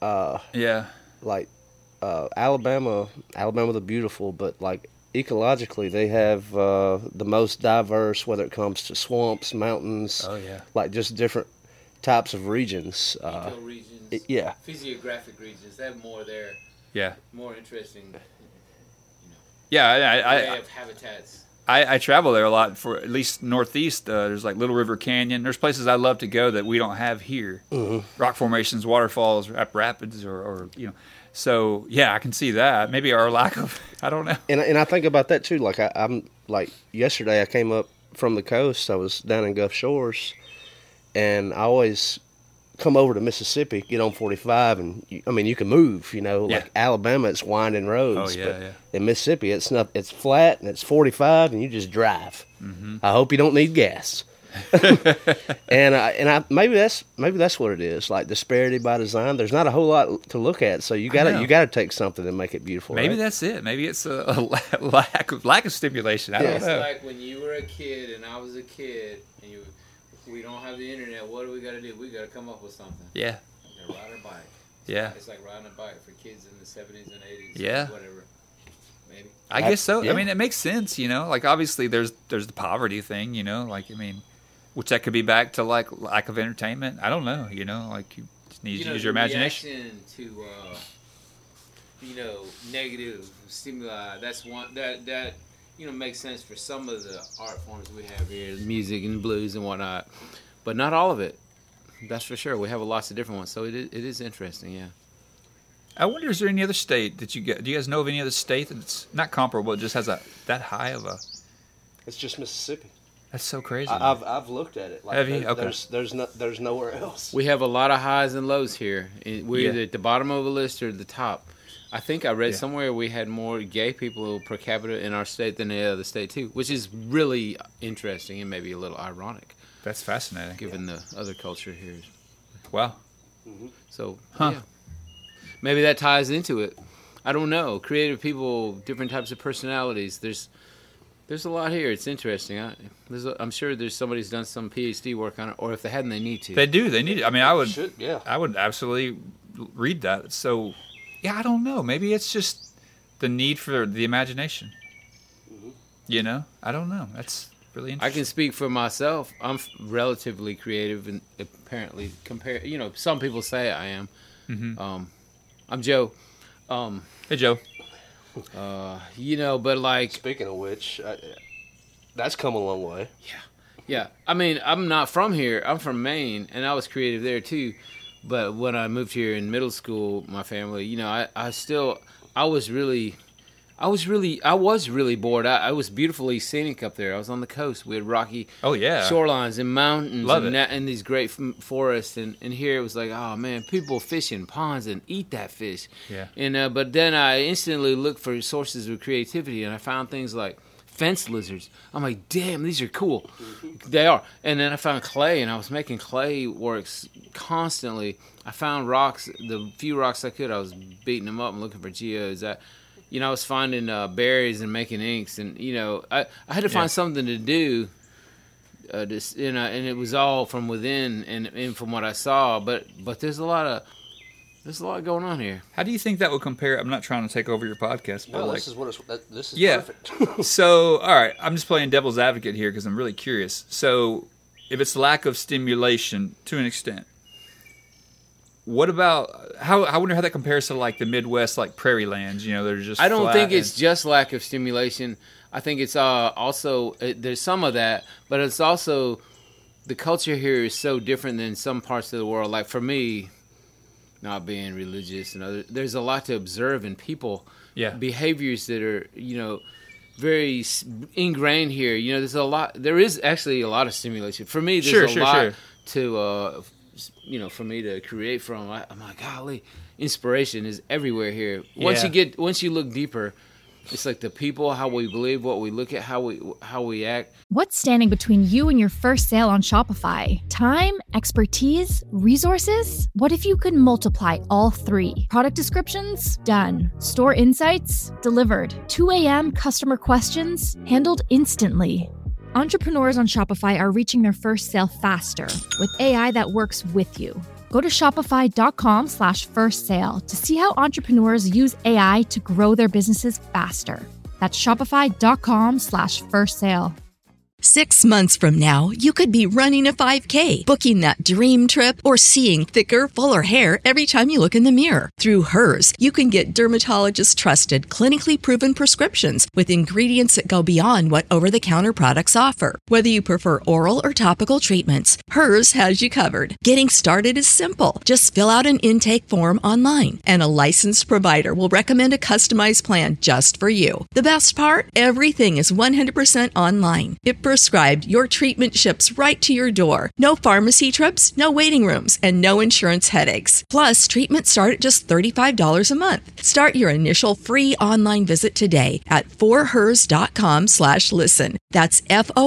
[SPEAKER 4] Like Alabama the beautiful, but like ecologically, they have the most diverse, whether it comes to swamps, mountains.
[SPEAKER 5] Oh yeah,
[SPEAKER 4] like just different types of regions.
[SPEAKER 6] Eco-regions. Physiographic regions. They have more there.
[SPEAKER 5] Yeah.
[SPEAKER 6] More interesting.
[SPEAKER 5] Yeah,
[SPEAKER 6] I have habitats.
[SPEAKER 5] I travel there a lot for at least northeast. There's like Little River Canyon. There's places I love to go that we don't have here. Rock formations, waterfalls, rapids, or. So yeah, I can see that. Maybe our lack of, I don't know.
[SPEAKER 4] And I think about that too. Like I'm like yesterday, I came up from the coast. I was down in Gulf Shores, and I always come over to Mississippi, get on 45, and you can move. Like Alabama, it's winding roads.
[SPEAKER 5] Oh yeah.
[SPEAKER 4] In Mississippi, it's flat and it's 45, and you just drive. I hope you don't need gas. and maybe that's what it is. Like disparity by design. There's not a whole lot to look at, so you gotta take something and make it beautiful.
[SPEAKER 5] Maybe
[SPEAKER 4] right?
[SPEAKER 5] That's it. Maybe it's a lack of stimulation. I don't know.
[SPEAKER 6] It's like when you were a kid and I was a kid, and we don't have the internet. What do we got to do? We got to come up with something.
[SPEAKER 5] Yeah.
[SPEAKER 6] We got to ride our bike. It's like riding a bike for kids in the 70s and 80s.
[SPEAKER 5] Yeah.
[SPEAKER 6] Whatever. Maybe.
[SPEAKER 5] I guess so.
[SPEAKER 4] Yeah.
[SPEAKER 5] I mean, it makes sense. Like obviously there's the poverty thing. Which that could be back to like lack of entertainment. I don't know. Like you just need to use your imagination.
[SPEAKER 6] Reaction to negative stimuli. That's one that makes sense for some of the art forms we have here, music and blues and whatnot, but not all of it. That's for sure. We have lots of different ones, so it is interesting. Yeah.
[SPEAKER 5] I wonder, is there any other state that you get? Do you guys know of any other state that's not comparable? It just has that high of a.
[SPEAKER 4] It's just Mississippi.
[SPEAKER 5] That's so crazy.
[SPEAKER 4] I've looked at it. Like,
[SPEAKER 5] have you? Okay.
[SPEAKER 4] There's nowhere else.
[SPEAKER 6] We have a lot of highs and lows here. We're either at the bottom of the list or the top. I think I read somewhere we had more gay people per capita in our state than any other state too, which is really interesting and maybe a little ironic.
[SPEAKER 5] That's fascinating.
[SPEAKER 6] Given the other culture here.
[SPEAKER 5] Wow.
[SPEAKER 6] So, yeah. Maybe that ties into it. I don't know. Creative people, different types of personalities. There's a lot here. It's interesting. I'm sure there's somebody's done some PhD work on it, or if they hadn't, they need to.
[SPEAKER 5] They do. They need it. I mean, I would absolutely read that. So, yeah, I don't know. Maybe it's just the need for the imagination. You know? I don't know. That's really interesting.
[SPEAKER 6] I can speak for myself. I'm relatively creative, and apparently some people say I am. I'm Joe.
[SPEAKER 5] Hey, Joe.
[SPEAKER 6] But like...
[SPEAKER 4] Speaking of which, that's come a long way.
[SPEAKER 6] Yeah. I mean, I'm not from here. I'm from Maine, and I was creative there too. But when I moved here in middle school, my family, I was really bored. I was beautifully scenic up there. I was on the coast. We had rocky shorelines and mountains and these great forests. And here it was like, oh, man, people fish in ponds and eat that fish.
[SPEAKER 5] Yeah.
[SPEAKER 6] And but then I instantly looked for sources of creativity, and I found things like fence lizards. I'm like, damn, these are cool. They are. And then I found clay, and I was making clay works constantly. I found rocks, the few rocks I could. I was beating them up and looking for geodes. I was finding berries and making inks, and I had to find something to do. And it was all from within and from what I saw. But there's a lot going on here.
[SPEAKER 5] How do you think that would compare? I'm not trying to take over your podcast, but
[SPEAKER 4] this is perfect.
[SPEAKER 5] So, all right, I'm just playing devil's advocate here because I'm really curious. So, if it's lack of stimulation to an extent, what about I wonder how that compares to like the Midwest, like prairie lands? They're just.
[SPEAKER 6] I don't think it's just lack of stimulation. I think it's also there's some of that, but it's also the culture here is so different than some parts of the world. Like for me, not being religious and there's a lot to observe in people.
[SPEAKER 5] Yeah.
[SPEAKER 6] Behaviors that are very ingrained here. There's a lot. There is actually a lot of stimulation for me. There's a lot to. For me to create from, I'm like, golly, inspiration is everywhere here. Once you look deeper, it's like the people, how we believe, what we look at, how we act.
[SPEAKER 7] What's standing between you and your first sale on Shopify? Time, expertise, resources? What if you could multiply all three? Product descriptions? Done. Store insights? Delivered. 2 a.m. customer questions? Handled instantly. Entrepreneurs on Shopify are reaching their first sale faster with AI that works with you. Go to shopify.com/first sale to see how entrepreneurs use AI to grow their businesses faster. That's shopify.com/first sale.
[SPEAKER 8] 6 months from now, you could be running a 5K, booking that dream trip, or seeing thicker, fuller hair every time you look in the mirror. Through Hers, you can get dermatologist-trusted, clinically proven prescriptions with ingredients that go beyond what over-the-counter products offer. Whether you prefer oral or topical treatments, Hers has you covered. Getting started is simple. Just fill out an intake form online, and a licensed provider will recommend a customized plan just for you. The best part? Everything is 100% online. If prescribed, your treatment ships right to your door. No pharmacy trips, no waiting rooms, and no insurance headaches. Plus, treatments start at just $35 a month. Start your initial free online visit today at forhers.com/listen. That's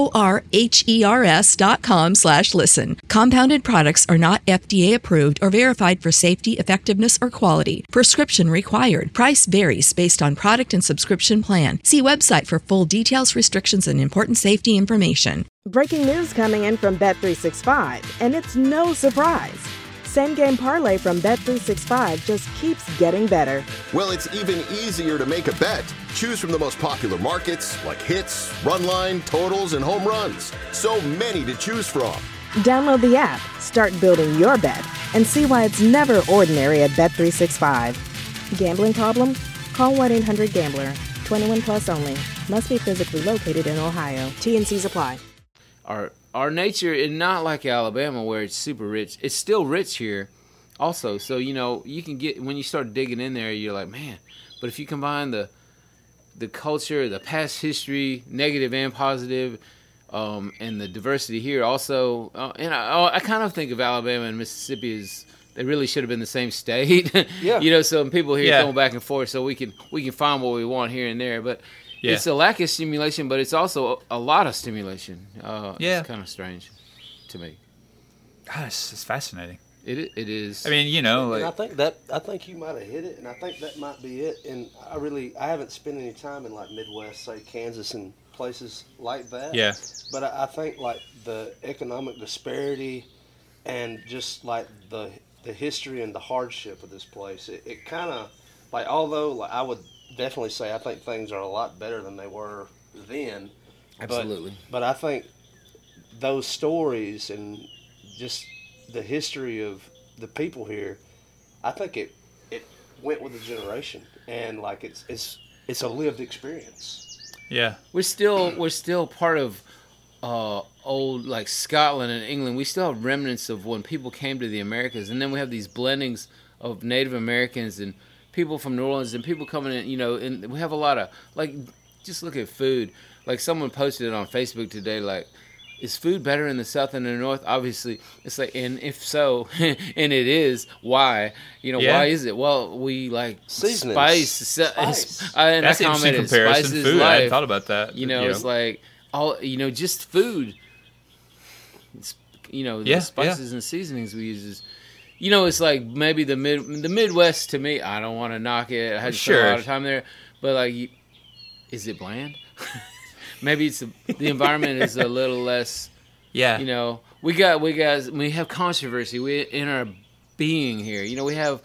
[SPEAKER 8] FORHERS.com/listen. Compounded products are not FDA approved or verified for safety, effectiveness, or quality. Prescription required. Price varies based on product and subscription plan. See website for full details, restrictions, and important safety information.
[SPEAKER 1] Breaking news coming in from Bet365, and it's no surprise. Same Game Parlay from Bet365 just keeps getting better.
[SPEAKER 2] Well, it's even easier to make a bet. Choose from the most popular markets like hits, run line, totals, and home runs. So many to choose from.
[SPEAKER 1] Download the app, start building your bet, and see why it's never ordinary at Bet365. Gambling problem? Call 1-800-GAMBLER. 21 plus only. Must be physically located in Ohio. T&Cs apply.
[SPEAKER 6] Our nature is not like Alabama where it's super rich. It's still rich here. also. So, you know, you can get, when you start digging in there, you're like, man. But if you combine the culture, the past history, negative and positive, and the diversity here also, and I kind of think of Alabama and Mississippi as they really should have been the same state.
[SPEAKER 3] Yeah.
[SPEAKER 6] You know, some people here
[SPEAKER 5] Yeah.
[SPEAKER 6] going back and forth, so we can find what we want here and there. But it's a lack of stimulation, but it's also a lot of stimulation.
[SPEAKER 5] Yeah.
[SPEAKER 6] It's kind of strange to me.
[SPEAKER 5] Gosh, it's fascinating.
[SPEAKER 6] It is.
[SPEAKER 5] I mean, you know,
[SPEAKER 4] And I
[SPEAKER 5] like,
[SPEAKER 4] think you might have hit it, and I think that might be it. And I haven't spent any time in like Midwest, say Kansas and places like that.
[SPEAKER 5] yeah,
[SPEAKER 4] But I think like the economic disparity and just like the history and the hardship of this place, it kind of like, although like, I would definitely say I think things are a lot better than they were then.
[SPEAKER 6] Absolutely.
[SPEAKER 4] But I think those stories and just the history of the people here, I think it went with the generation, and like it's a lived experience.
[SPEAKER 5] yeah,
[SPEAKER 6] We're still part of old, like Scotland and England. We still have remnants of when people came to the Americas, and then we have these blendings of Native Americans and people from New Orleans and people coming in. You know, and we have a lot of, like, just look at food. Like someone posted it on Facebook today, like, is food better in the South than in the North? Obviously, it's like, and if so, and it is, why? You know,
[SPEAKER 5] Yeah.
[SPEAKER 6] why is it? Well, we like
[SPEAKER 4] Seasonings.
[SPEAKER 6] Spice. And
[SPEAKER 5] that's
[SPEAKER 6] I
[SPEAKER 5] an interesting
[SPEAKER 6] commented,
[SPEAKER 5] comparison.
[SPEAKER 6] spice is
[SPEAKER 5] Food, I hadn't
[SPEAKER 6] life.
[SPEAKER 5] thought about that.
[SPEAKER 6] You know, it's like all, you know, just food. It's, you know, the
[SPEAKER 5] Yeah,
[SPEAKER 6] spices and seasonings we use is, you know, it's like maybe the Midwest to me. I don't want to knock it. I had to spend a lot of time there, but like, is it bland? Maybe it's the environment is a little less.
[SPEAKER 5] yeah,
[SPEAKER 6] You know, we have controversy. We in our being here. You know, we have.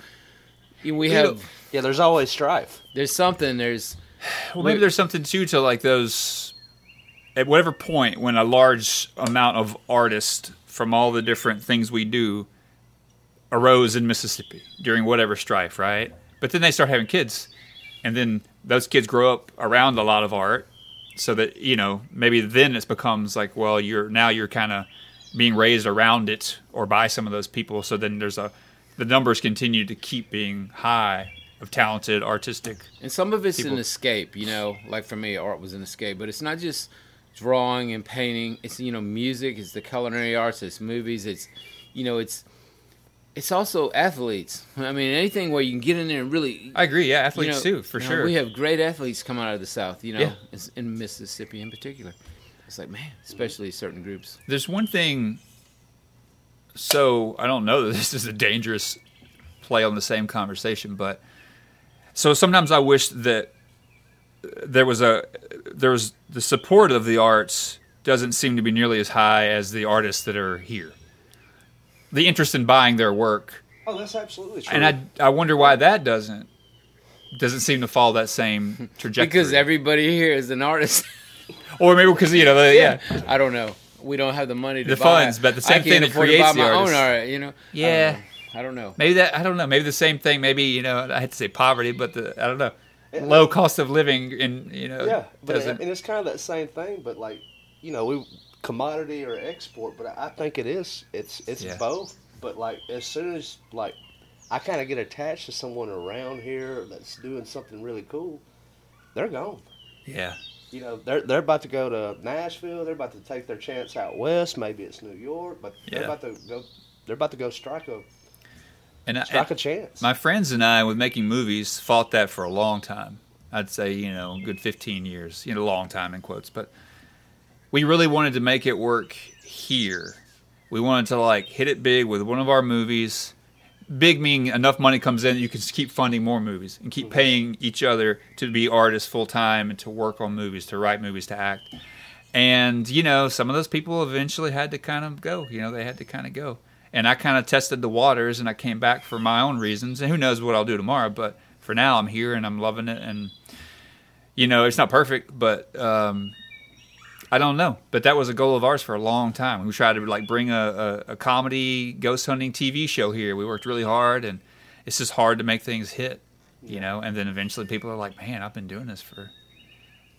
[SPEAKER 4] Yeah, there's always strife.
[SPEAKER 6] There's something. There's.
[SPEAKER 5] Well, maybe there's something too to like those. At whatever point when a large amount of artists from all the different things we do arose in Mississippi during whatever strife, right? But then they start having kids, and then those kids grow up around a lot of art, so that, you know, maybe then it becomes like, well, you're kind of being raised around it or by some of those people. So then the numbers continue to keep being high of talented, artistic.
[SPEAKER 6] And some of it's
[SPEAKER 5] people.
[SPEAKER 6] an escape, you know, like for me, art was an escape. But it's not just drawing and painting. It's, you know, music, it's the culinary arts, it's movies, it's, you know, it's also athletes. I mean, anything where you can get in there and really.
[SPEAKER 5] I agree, yeah, athletes
[SPEAKER 6] you know,
[SPEAKER 5] too, for
[SPEAKER 6] you know,
[SPEAKER 5] sure.
[SPEAKER 6] We have great athletes come out of the South, you know,
[SPEAKER 5] Yeah.
[SPEAKER 6] in Mississippi in particular. It's like, man, especially certain groups.
[SPEAKER 5] There's one thing, so I don't know that this is a dangerous play on the same conversation, but so sometimes I wish that there was the support of the arts doesn't seem to be nearly as high as the artists that are here. The interest in buying their work.
[SPEAKER 4] Oh, that's absolutely true.
[SPEAKER 5] And I wonder why that doesn't seem to follow that same trajectory.
[SPEAKER 6] Because everybody here is an artist.
[SPEAKER 5] or maybe because, you know, yeah.
[SPEAKER 6] I don't know. We don't have the money to
[SPEAKER 5] The
[SPEAKER 6] buy
[SPEAKER 5] funds, but the same
[SPEAKER 6] I
[SPEAKER 5] thing
[SPEAKER 6] can't
[SPEAKER 5] that
[SPEAKER 6] afford
[SPEAKER 5] creates
[SPEAKER 6] to buy
[SPEAKER 5] the
[SPEAKER 6] my
[SPEAKER 5] artist.
[SPEAKER 6] own art, you know.
[SPEAKER 5] Yeah.
[SPEAKER 6] I don't know.
[SPEAKER 5] Maybe that, I don't know. Maybe the same thing. Maybe, you know, I hate to say poverty, but I don't know. Low cost of living in, you know.
[SPEAKER 4] Yeah, but
[SPEAKER 5] doesn't.
[SPEAKER 4] and it's kind of that same thing, but like, you know, we commodity or export, but I think it is. It's
[SPEAKER 5] Yeah.
[SPEAKER 4] both. But like, as soon as like I kind of get attached to someone around here that's doing something really cool, they're gone.
[SPEAKER 5] Yeah.
[SPEAKER 4] You know, they're about to go to Nashville. They're about to take their chance out west. Maybe it's New York, but they're
[SPEAKER 5] Yeah.
[SPEAKER 4] about to go. They're about to go strike a
[SPEAKER 5] And
[SPEAKER 4] chance.
[SPEAKER 5] My friends and I, with making movies, fought that for a long time. I'd say, you know, a good 15 years. You know, long time in quotes. But we really wanted to make it work here. We wanted to, like, hit it big with one of our movies. Big meaning enough money comes in that you can just keep funding more movies and keep paying each other to be artists full time and to work on movies, to write movies, to act. And, you know, some of those people eventually had to kind of go. You know, they had to kind of go. And I kind of tested the waters, and I came back for my own reasons. And who knows what I'll do tomorrow. But for now, I'm here, and I'm loving it. And, you know, it's not perfect, but I don't know. But that was a goal of ours for a long time. We tried to, like, bring a comedy ghost hunting TV show here. We worked really hard, and it's just hard to make things hit, you know. And then eventually people are like, man, I've been doing this for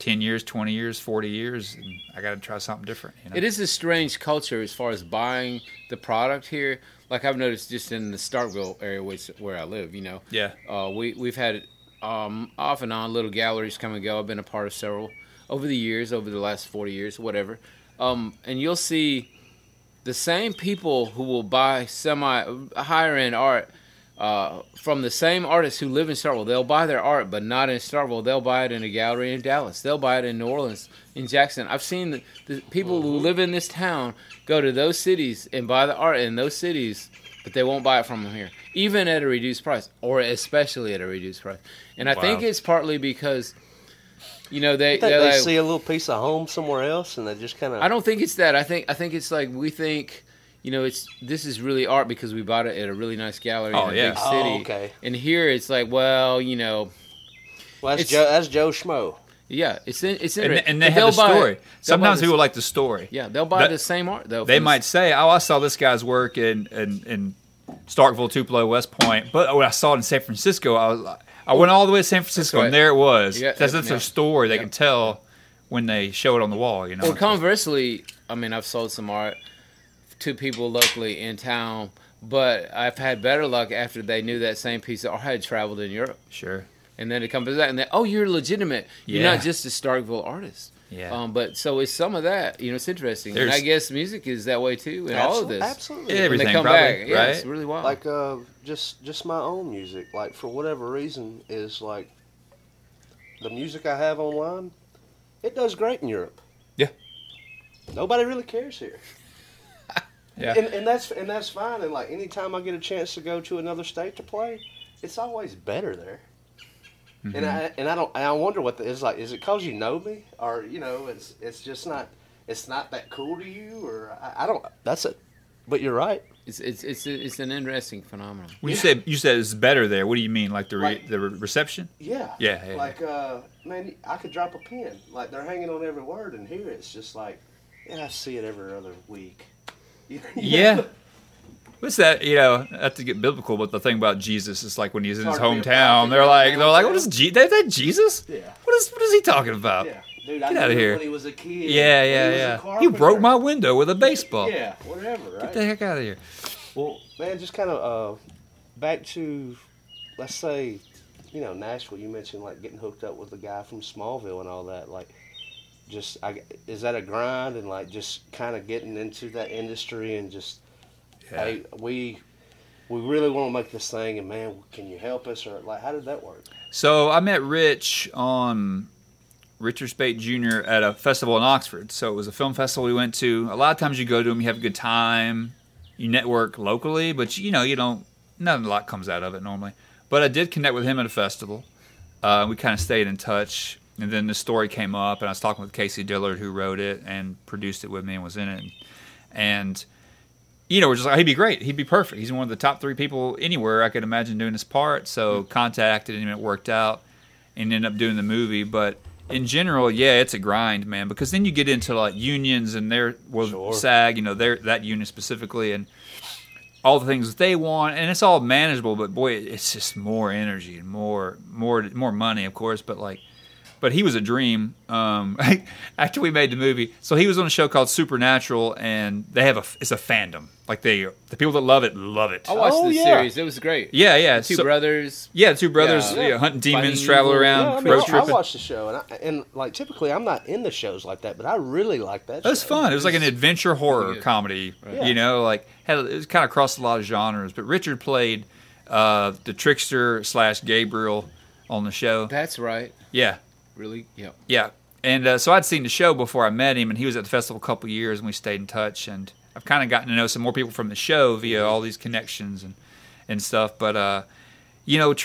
[SPEAKER 5] 10 years, 20 years, 40 years, and I got to try something different. You know?
[SPEAKER 6] It is a strange culture as far as buying the product here. Like I've noticed just in the Starkville area, where I live, you know.
[SPEAKER 5] Yeah.
[SPEAKER 6] We've had off and on little galleries come and go. I've been a part of several over the years, over the last 40 years, whatever. And you'll see the same people who will buy higher end art from the same artists who live in Starkville. They'll buy their art, but not in Starkville. They'll buy it in a gallery in Dallas. They'll buy it in New Orleans, in Jackson. I've seen the people who live in this town go to those cities and buy the art in those cities, but they won't buy it from them here, even at a reduced price, or especially at a reduced price. And I think it's partly because, you know, they
[SPEAKER 4] like, see a little piece of home somewhere else, and they just kind of.
[SPEAKER 6] I don't think it's that. I think it's like we think, you know, this is really art because we bought it at a really nice gallery in a big city.
[SPEAKER 4] Oh, okay.
[SPEAKER 6] And here it's like, well, you know,
[SPEAKER 4] that's Joe Schmo.
[SPEAKER 6] Yeah, it's interesting.
[SPEAKER 5] And they have the story. Sometimes people like the story.
[SPEAKER 6] Yeah, they'll buy the same art though.
[SPEAKER 5] They might say, "Oh, I saw this guy's work in Starkville, Tupelo, West Point," but when I saw it in San Francisco, I went all the way to San Francisco, and there it was. Yeah, that's their story. They can tell when they show it on the wall. You know.
[SPEAKER 6] Or conversely, I mean, I've sold some art to people locally in town, but I've had better luck after they knew that same piece of art had traveled in Europe.
[SPEAKER 5] Sure.
[SPEAKER 6] And then it comes back, and then, oh, you're legitimate. You're not just a Starkville artist.
[SPEAKER 5] Yeah.
[SPEAKER 6] But so it's some of that. You know, it's interesting. And I guess music is that way too, and all of this.
[SPEAKER 4] Absolutely.
[SPEAKER 5] Everything,
[SPEAKER 6] when they come
[SPEAKER 5] probably,
[SPEAKER 6] back, yeah, it's really wild.
[SPEAKER 4] Like just my own music. Like for whatever reason, is like the music I have online. It does great in Europe.
[SPEAKER 5] Yeah.
[SPEAKER 4] Nobody really cares here.
[SPEAKER 5] Yeah.
[SPEAKER 4] And that's fine. And like anytime I get a chance to go to another state to play, it's always better there. Mm-hmm. And I wonder what it's like. Is it because you know me, or you know, it's just not that cool to you, or I don't. That's it. But you're right.
[SPEAKER 6] It's an interesting phenomenon.
[SPEAKER 5] When you said it's better there, what do you mean? Like the reception?
[SPEAKER 4] Yeah.
[SPEAKER 5] Yeah.
[SPEAKER 4] Like man, I could drop a pin. Like they're hanging on every word, and here it's just like, I see it every other week.
[SPEAKER 5] Yeah. What's that? You know, not to get biblical, but the thing about Jesus is like when he's in his hometown, they're like, what is that Jesus?
[SPEAKER 4] Yeah.
[SPEAKER 5] What is he talking about?
[SPEAKER 4] Yeah. Dude,
[SPEAKER 5] get out of here.
[SPEAKER 4] When he was a kid.
[SPEAKER 5] Yeah. You broke my window with a baseball.
[SPEAKER 4] Yeah, whatever, right?
[SPEAKER 5] Get the heck out of here.
[SPEAKER 4] Well, man, just kind of back to, let's say, you know, Nashville. You mentioned like getting hooked up with the guy from Smallville and all that. Like, is that a grind and like just kind of getting into that industry and just, hey, we really want to make this thing, and man, can you help us, or like how did that work?
[SPEAKER 5] So I met Richard Speight Jr. at a festival in Oxford. So it was a film festival we went to. A lot of times you go to them, you have a good time, you network locally, but you don't, not a lot comes out of it normally. But I did connect with him at a festival. We kind of stayed in touch, and then the story came up, and I was talking with Casey Dillard, who wrote it and produced it with me and was in it. And you know, we're just like, he'd be great. He'd be perfect. He's one of the top 3 people anywhere I could imagine doing this part. So contacted him, and it worked out, and ended up doing the movie. But in general, yeah, it's a grind, man, because then you get into like unions and SAG, you know, that union specifically, and all the things that they want, and it's all manageable. But boy, it's just more energy and more money, of course. But he was a dream. After we made the movie, so he was on a show called Supernatural, and they have it's a fandom. Like the people that love it.
[SPEAKER 6] I watched the series. It was great.
[SPEAKER 5] Yeah.
[SPEAKER 6] The two brothers.
[SPEAKER 5] Yeah, the two brothers hunting demons, travel around, road tripping.
[SPEAKER 4] I watched the show, and like typically I'm not in the shows like that, but I really like that.
[SPEAKER 5] It was fun. It was like an adventure horror comedy. Right. You know, like it was kind of across a lot of genres. But Richard played the trickster / Gabriel on the show.
[SPEAKER 6] That's right.
[SPEAKER 5] Yeah.
[SPEAKER 6] Really? Yeah.
[SPEAKER 5] Yeah. And so I'd seen the show before I met him, and he was at the festival a couple of years, and we stayed in touch. And I've kind of gotten to know some more people from the show via all these connections and stuff. But, you know,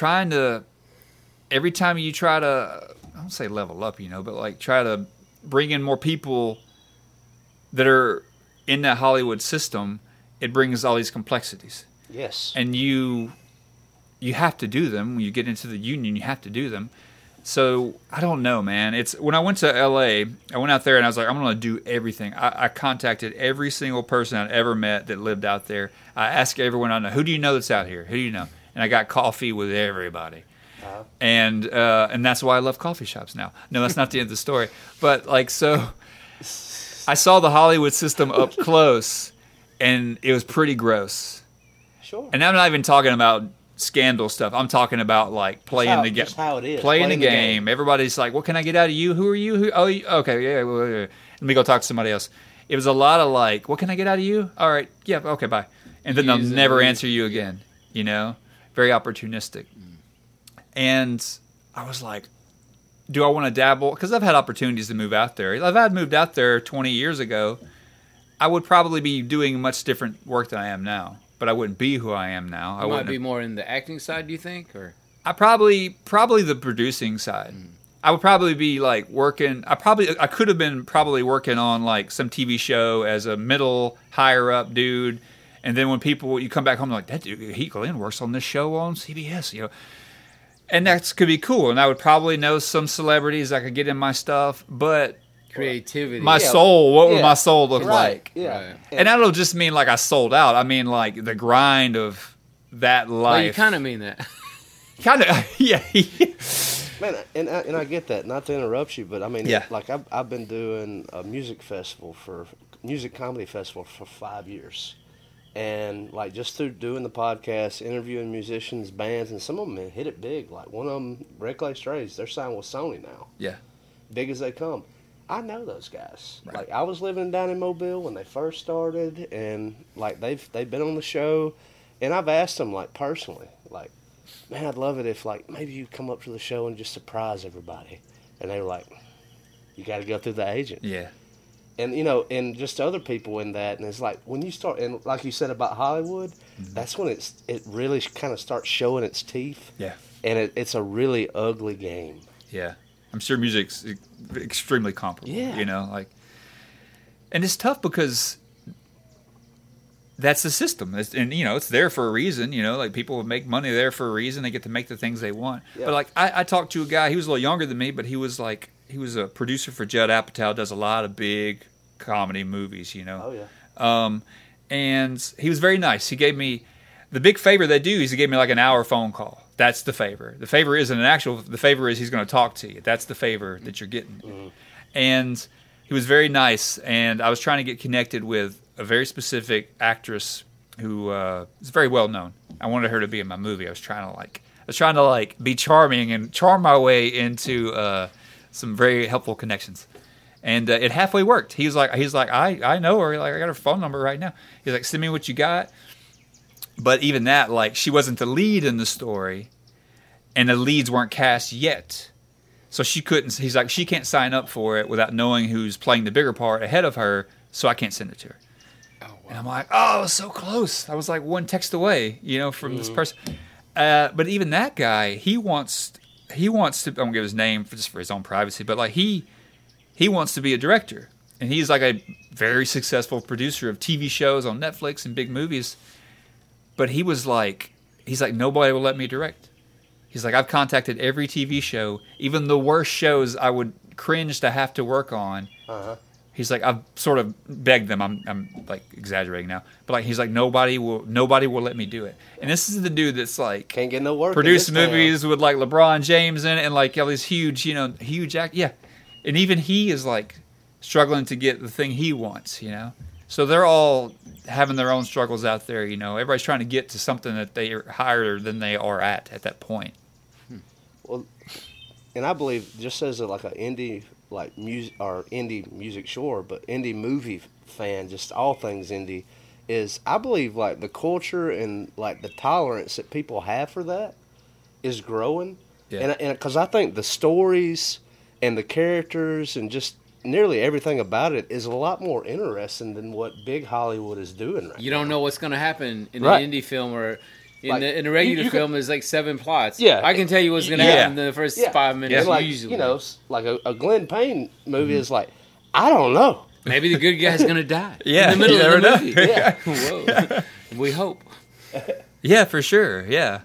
[SPEAKER 5] every time you try to, I don't say level up, you know, but like try to bring in more people that are in that Hollywood system, it brings all these complexities.
[SPEAKER 4] Yes.
[SPEAKER 5] And you have to do them. When you get into the union, you have to do them. So I don't know, man. It's when I went to LA, I went out there and I was like, I'm going to do everything. I contacted every single person I'd ever met that lived out there. I asked everyone I know, who do you know that's out here? Who do you know? And I got coffee with everybody. and that's why I love coffee shops now. No, that's not the end of the story. But like, so I saw the Hollywood system up close, and it was pretty gross.
[SPEAKER 4] Sure.
[SPEAKER 5] And I'm not even talking about scandal stuff. I'm talking about like playing the game.
[SPEAKER 4] Just how it is.
[SPEAKER 5] Playing the game. Everybody's like, "What can I get out of you? Who are you? Okay, yeah. Let me go talk to somebody else." It was a lot of like, "What can I get out of you? All right, yeah, okay, bye." And then they'll never answer you again. You know, very opportunistic. And I was like, "Do I want to dabble?" Because I've had opportunities to move out there. If I had moved out there 20 years ago, I would probably be doing much different work than I am now. But I wouldn't be who I am now. I
[SPEAKER 6] might be more in the acting side, do you think, or
[SPEAKER 5] I probably the producing side. I would probably be like working. I could have been probably working on like some TV show as a middle higher up dude, and then when you come back home like that dude Heath Glenn works on this show on CBS, you know, and that could be cool. And I would probably know some celebrities I could get in my stuff, but.
[SPEAKER 6] Creativity.
[SPEAKER 5] My soul. What would my soul look like?
[SPEAKER 4] Yeah.
[SPEAKER 6] Right.
[SPEAKER 5] And I don't just mean like I sold out. I mean like the grind of that life.
[SPEAKER 6] Well, you kind of mean that.
[SPEAKER 5] Kind of, yeah.
[SPEAKER 4] Man, and I get that. Not to interrupt you, but I mean,
[SPEAKER 5] Yeah.
[SPEAKER 4] like I've been doing a music comedy festival for 5 years, and like just through doing the podcast, interviewing musicians, bands, and some of them hit it big. Like one of them, Red Clay Strays, they're signed with Sony now.
[SPEAKER 5] Yeah.
[SPEAKER 4] Big as they come. I know those guys. Right. Like I was living down in Mobile when they first started, and like they've been on the show, and I've asked them like personally, like, man, I'd love it if like maybe you come up to the show and just surprise everybody, and they were like, you got to go through the agent.
[SPEAKER 5] Yeah.
[SPEAKER 4] And you know, and just other people in that, and it's like when you start, and like you said about Hollywood, that's when it really kind of starts showing its teeth.
[SPEAKER 5] Yeah.
[SPEAKER 4] And it's a really ugly game.
[SPEAKER 5] Yeah. I'm sure music's extremely comparable.
[SPEAKER 4] Yeah.
[SPEAKER 5] You know, like, and it's tough because that's the system. And, you know, it's there for a reason. You know, like people make money there for a reason. They get to make the things they want. Yeah. But like, I talked to a guy, he was a little younger than me, but he was a producer for Judd Apatow, does a lot of big comedy movies, you know.
[SPEAKER 4] Oh, yeah.
[SPEAKER 5] And he was very nice. He gave me, the big favor they do is he gave me like an hour phone call. That's the favor. The favor isn't the favor is he's going to talk to you. That's the favor that you're getting. Mm-hmm. And he was very nice, and I was trying to get connected with a very specific actress who is very well known. I wanted her to be in my movie. I was trying to be charming and charm my way into some very helpful connections. And it halfway worked. He's like, I know her. Like, I got her phone number right now. He's like, send me what you got. But even that, like, she wasn't the lead in the story, and the leads weren't cast yet. So she couldn't, he's like, she can't sign up for it without knowing who's playing the bigger part ahead of her, so I can't send it to her. Oh, wow. And I'm like, oh, so close. I was like one text away, you know, from this person. But even that guy, he wants to, I won't give his name just for his own privacy, but like he wants to be a director. And he's like a very successful producer of TV shows on Netflix and big movies. But he's like, nobody will let me direct. He's like, I've contacted every TV show, even the worst shows I would cringe to have to work on. Uh-huh. He's like, I've sort of begged them. I'm like exaggerating now, but like he's like, nobody will let me do it. And this is the dude that's like
[SPEAKER 4] can't get no work.
[SPEAKER 5] Produced movies with like LeBron James in it and like all these huge act. Yeah, and even he is like struggling to get the thing he wants. You know, so they're all having their own struggles out there, you know. Everybody's trying to get to something that they are higher than they are at that point.
[SPEAKER 4] Well, and I believe just as like an indie like music or indie music, sure, but indie movie fan, just all things indie, is I believe like the culture and like the tolerance that people have for that is growing. Yeah. And because I think the stories and the characters and just nearly everything about it is a lot more interesting than what big Hollywood is doing right now.
[SPEAKER 6] You don't know what's going to happen in an indie film or in the regular film. There's like 7 plots.
[SPEAKER 4] Yeah,
[SPEAKER 6] I can tell you what's going to happen in the first 5 minutes.
[SPEAKER 4] Like,
[SPEAKER 6] usually,
[SPEAKER 4] you know, like a Glenn Payne movie is like, I don't know.
[SPEAKER 6] Maybe the good guy's going to die.
[SPEAKER 5] Yeah,
[SPEAKER 6] in the middle of the movie.
[SPEAKER 4] Yeah,
[SPEAKER 6] whoa. We hope.
[SPEAKER 5] Yeah, for sure. Yeah.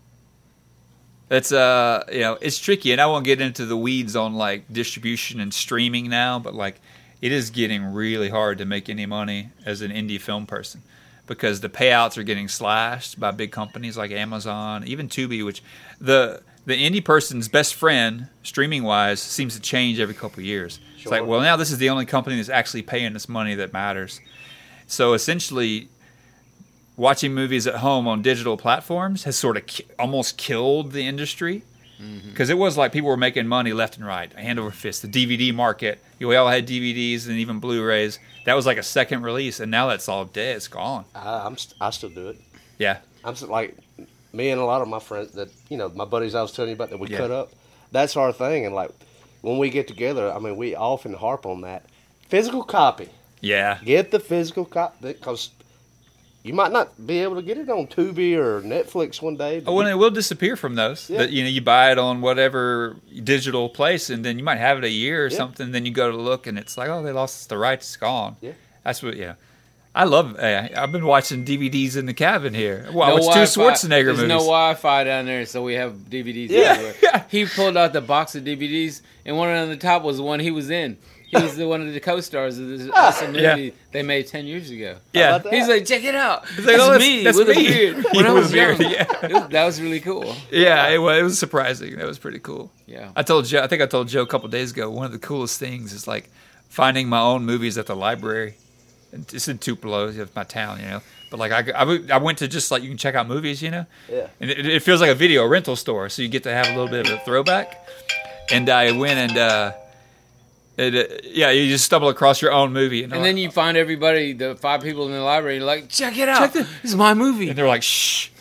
[SPEAKER 5] It's it's tricky, and I won't get into the weeds on like distribution and streaming now, but like it is getting really hard to make any money as an indie film person because the payouts are getting slashed by big companies like Amazon, even Tubi, which the the indie person's best friend, streaming wise, seems to change every couple of years. It's like, well, now this is the only company that's actually paying us money that matters. So essentially, watching movies at home on digital platforms has sort of almost killed the industry. Because it was like people were making money left and right, hand over fist. The DVD market, we all had DVDs and even Blu-rays. That was like a second release, and now that's all dead. It's gone.
[SPEAKER 4] I still do it.
[SPEAKER 5] Yeah.
[SPEAKER 4] I'm still, like, me and a lot of my friends that, my buddies I was telling you about that we
[SPEAKER 5] Yeah.
[SPEAKER 4] cut up, that's our thing. And, like, when we get together, I mean, we often harp on that. Physical copy.
[SPEAKER 5] Yeah.
[SPEAKER 4] Get the physical copy, because you might not be able to get it on Tubi or Netflix one day.
[SPEAKER 5] Oh, and it will disappear from those.
[SPEAKER 4] Yeah.
[SPEAKER 5] You buy it on whatever digital place, and then you might have it a year or something. Then you go to look, and it's like, oh, they lost the rights. It's gone.
[SPEAKER 4] Yeah.
[SPEAKER 5] That's what. Yeah. I love. I've been watching DVDs in the cabin here. Well,
[SPEAKER 6] No
[SPEAKER 5] it's two
[SPEAKER 6] Wi-Fi.
[SPEAKER 5] Schwarzenegger
[SPEAKER 6] There's
[SPEAKER 5] movies.
[SPEAKER 6] no Wi-Fi down there, so we have DVDs
[SPEAKER 5] Yeah.
[SPEAKER 6] everywhere.
[SPEAKER 5] Yeah.
[SPEAKER 6] He pulled out the box of DVDs, and one on the top was the one he was in. He was one of the co-stars of this awesome movie
[SPEAKER 5] Yeah.
[SPEAKER 6] they made 10 years ago.
[SPEAKER 5] Yeah.
[SPEAKER 4] about that?
[SPEAKER 6] He's like, check it out.
[SPEAKER 5] like,
[SPEAKER 6] That's
[SPEAKER 5] oh,
[SPEAKER 6] me
[SPEAKER 5] that's
[SPEAKER 6] with
[SPEAKER 5] me.
[SPEAKER 6] a beard.
[SPEAKER 5] He
[SPEAKER 6] When I
[SPEAKER 5] with
[SPEAKER 6] was
[SPEAKER 5] a beard,
[SPEAKER 6] young.
[SPEAKER 5] yeah.
[SPEAKER 6] That was really cool.
[SPEAKER 5] Yeah, it was surprising. That was pretty cool.
[SPEAKER 6] Yeah.
[SPEAKER 5] I told Joe. I think I told Joe a couple days ago. One of the coolest things is like finding my own movies at the library. It's in Tupelo, it's my town, But like I went to just like you can check out movies,
[SPEAKER 4] Yeah.
[SPEAKER 5] And it feels like a video rental store, so you get to have a little bit of a throwback. And I went and you just stumble across your own movie,
[SPEAKER 6] And then you find everybody, the 5 people in the library, and you're like, check it out. This is my movie.
[SPEAKER 5] and they're like, shh.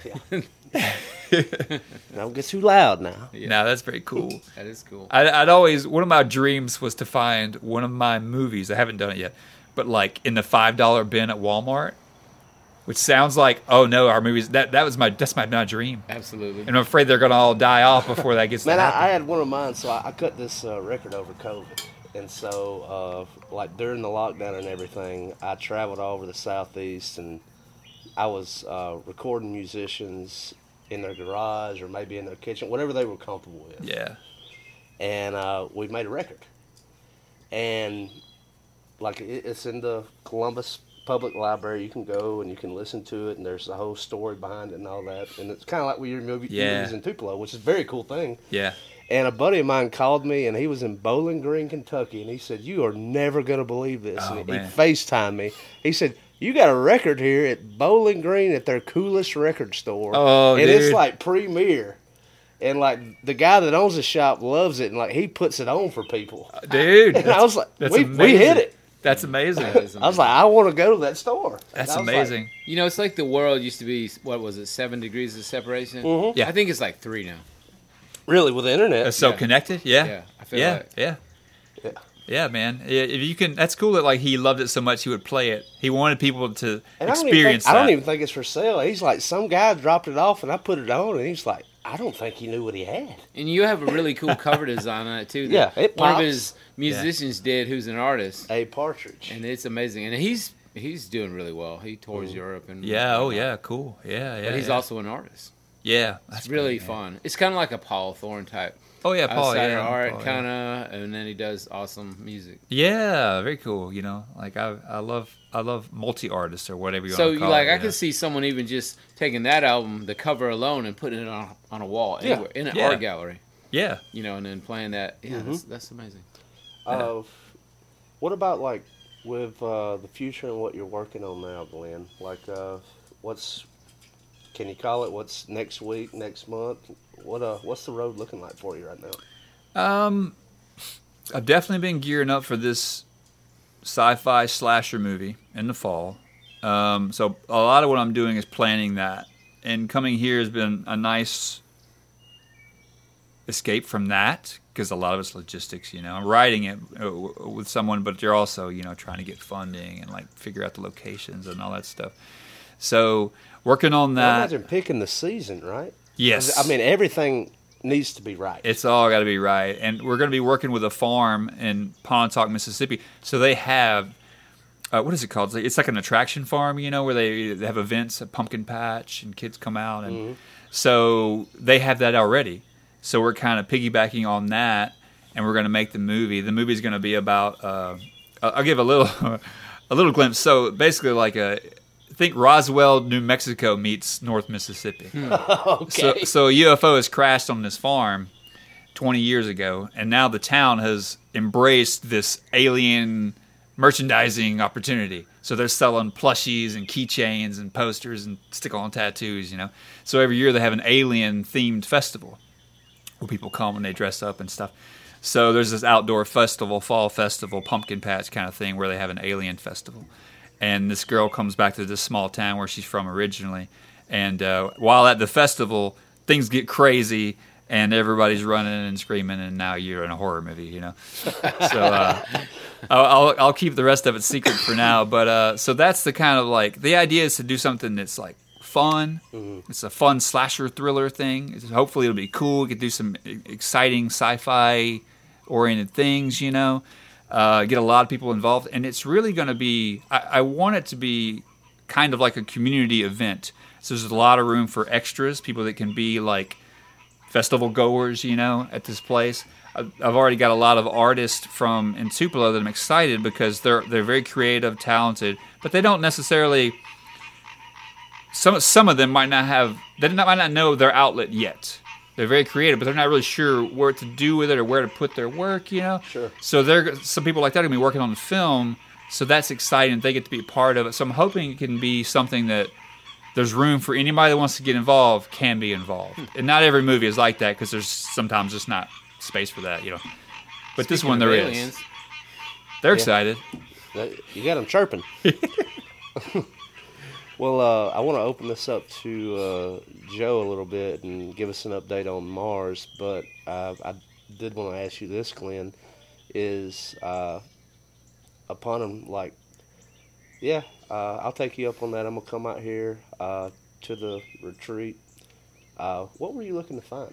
[SPEAKER 4] Don't get too loud now.
[SPEAKER 5] No, that's very cool.
[SPEAKER 6] That is cool.
[SPEAKER 5] I'd always, one of my dreams was to find one of my movies. I haven't done it yet, but like in the $5 bin at Walmart, which sounds like, oh no, our movies. That's my dream,
[SPEAKER 6] Absolutely.
[SPEAKER 5] and I'm afraid they're gonna all die off before that gets.
[SPEAKER 4] Man,
[SPEAKER 5] to
[SPEAKER 4] I
[SPEAKER 5] happen.
[SPEAKER 4] had one of mine, so I cut this record over COVID. And so, like, during the lockdown and everything, I traveled all over the Southeast, and I was recording musicians in their garage or maybe in their kitchen, whatever they were comfortable with.
[SPEAKER 5] Yeah.
[SPEAKER 4] And we made a record. And, like, it's in the Columbus Public Library. You can go and you can listen to it, and there's a whole story behind it and all that. And it's kind of like with your movies in Tupelo, which is a very cool thing.
[SPEAKER 5] Yeah.
[SPEAKER 4] And a buddy of mine called me, and he was in Bowling Green, Kentucky, and he said, "You are never going to believe this."
[SPEAKER 5] Oh,
[SPEAKER 4] and
[SPEAKER 5] man.
[SPEAKER 4] he FaceTimed me. He said, "You got a record here at Bowling Green at their coolest record store."
[SPEAKER 5] Oh,
[SPEAKER 4] and
[SPEAKER 5] dude.
[SPEAKER 4] it's like premier. And like the guy that owns the shop loves it, and like he puts it on for people.
[SPEAKER 5] Dude.
[SPEAKER 4] And I was like,
[SPEAKER 5] that's
[SPEAKER 4] we
[SPEAKER 5] amazing.
[SPEAKER 4] hit it.
[SPEAKER 5] That's amazing.
[SPEAKER 6] That is
[SPEAKER 4] I was like, I want to go to that store.
[SPEAKER 5] That's
[SPEAKER 4] And I was like,
[SPEAKER 5] amazing.
[SPEAKER 6] You know, it's like the world used to be, what was it, 7 degrees of separation?
[SPEAKER 4] Mhm.
[SPEAKER 5] Yeah.
[SPEAKER 6] I think it's like 3 now.
[SPEAKER 4] really, with the internet.
[SPEAKER 5] That's so
[SPEAKER 6] Yeah.
[SPEAKER 5] connected. Yeah.
[SPEAKER 6] Yeah, I feel
[SPEAKER 5] yeah.
[SPEAKER 6] like-
[SPEAKER 5] Yeah.
[SPEAKER 4] Yeah.
[SPEAKER 5] Yeah, man. Yeah, if you can, that's cool that like he loved it so much he would play it. He wanted people to
[SPEAKER 4] And
[SPEAKER 5] experience
[SPEAKER 4] I
[SPEAKER 5] that.
[SPEAKER 4] don't even think it's for sale. He's like, some guy dropped it off, and I put it on, and he's like, I don't think he knew what he had.
[SPEAKER 6] And you have a really cool cover design on it, too. that
[SPEAKER 4] Yeah, it
[SPEAKER 6] one of
[SPEAKER 4] pops.
[SPEAKER 6] his musicians did, who's an artist.
[SPEAKER 4] A Partridge.
[SPEAKER 6] And it's amazing. And he's doing really well. He tours Europe. And
[SPEAKER 5] Yeah. Oh, yeah. Cool. Yeah. Yeah.
[SPEAKER 6] But he's
[SPEAKER 5] yeah.
[SPEAKER 6] also an artist.
[SPEAKER 5] Yeah.
[SPEAKER 6] It's really fun. It's kind of like a Paul Thorne type.
[SPEAKER 5] Oh yeah, Paul.
[SPEAKER 6] Outsider
[SPEAKER 5] Yeah.
[SPEAKER 6] art,
[SPEAKER 5] Paul, yeah.
[SPEAKER 6] kind of, and then he does awesome music.
[SPEAKER 5] Yeah, very cool. Like I love multi artists or whatever you
[SPEAKER 6] So
[SPEAKER 5] want to call
[SPEAKER 6] like
[SPEAKER 5] it.
[SPEAKER 6] I could see someone even just taking that album, the cover alone, and putting it on a wall
[SPEAKER 4] Yeah.
[SPEAKER 6] anywhere in an
[SPEAKER 5] Yeah.
[SPEAKER 6] art gallery.
[SPEAKER 5] Yeah.
[SPEAKER 6] And then playing that. Yeah, that's amazing.
[SPEAKER 4] What about like with the future and what you're working on now, Glenn? Like, can you call it? What's next week, next month? What's the road looking like for you right now?
[SPEAKER 5] I've definitely been gearing up for this sci-fi slasher movie in the fall. So a lot of what I'm doing is planning that, and coming here has been a nice escape from that because a lot of it's logistics. I'm writing it with someone, but you're also trying to get funding and like figure out the locations and all that stuff. So working on
[SPEAKER 4] I
[SPEAKER 5] that.
[SPEAKER 4] imagine picking the season, right?
[SPEAKER 5] Yes.
[SPEAKER 4] I mean, everything needs to be right.
[SPEAKER 5] It's all got to be right. And we're going to be working with a farm in Pontotoc, Mississippi. So they have, what is it called? It's like an attraction farm, where they have events, a pumpkin patch, and kids come out. And so they have that already. So we're kind of piggybacking on that, and we're going to make the movie. The movie's going to be about, I'll give a little glimpse. So basically like think Roswell, New Mexico meets North Mississippi.
[SPEAKER 4] Okay.
[SPEAKER 5] So a UFO has crashed on this farm 20 years ago, and now the town has embraced this alien merchandising opportunity. So they're selling plushies and keychains and posters and stick-on tattoos, So every year they have an alien-themed festival where people come and they dress up and stuff. So there's this outdoor festival, fall festival, pumpkin patch kind of thing where they have an alien festival. And this girl comes back to this small town where she's from originally. And while at the festival, things get crazy and everybody's running and screaming, and now you're in a horror movie, So I'll keep the rest of it secret for now. But so that's the kind of like, the idea is to do something that's like fun. Mm-hmm. It's a fun slasher thriller thing. Hopefully it'll be cool. We could do some exciting sci-fi oriented things, get a lot of people involved. And it's really going to be, I want it to be kind of like a community event. So there's a lot of room for extras, people that can be like festival goers, at this place. I've already got a lot of artists in Tupelo that I'm excited because they're very creative, talented, but they don't necessarily. Some of them might not know their outlet yet. They're very creative, but they're not really sure what to do with it or where to put their work.
[SPEAKER 4] Sure.
[SPEAKER 5] So some people like that are gonna be working on the film, so that's exciting. They get to be a part of it. So I'm hoping it can be something that there's room for anybody that wants to get involved can be involved. And not every movie is like that because there's sometimes just not space for that, But this one there is. They're excited.
[SPEAKER 4] You got them chirping. Well, I want to open this up to Joe a little bit and give us an update on Mars. But I did want to ask you this, Glenn, is upon him, like, I'll take you up on that. I'm going to come out here to the retreat. What were you looking to find?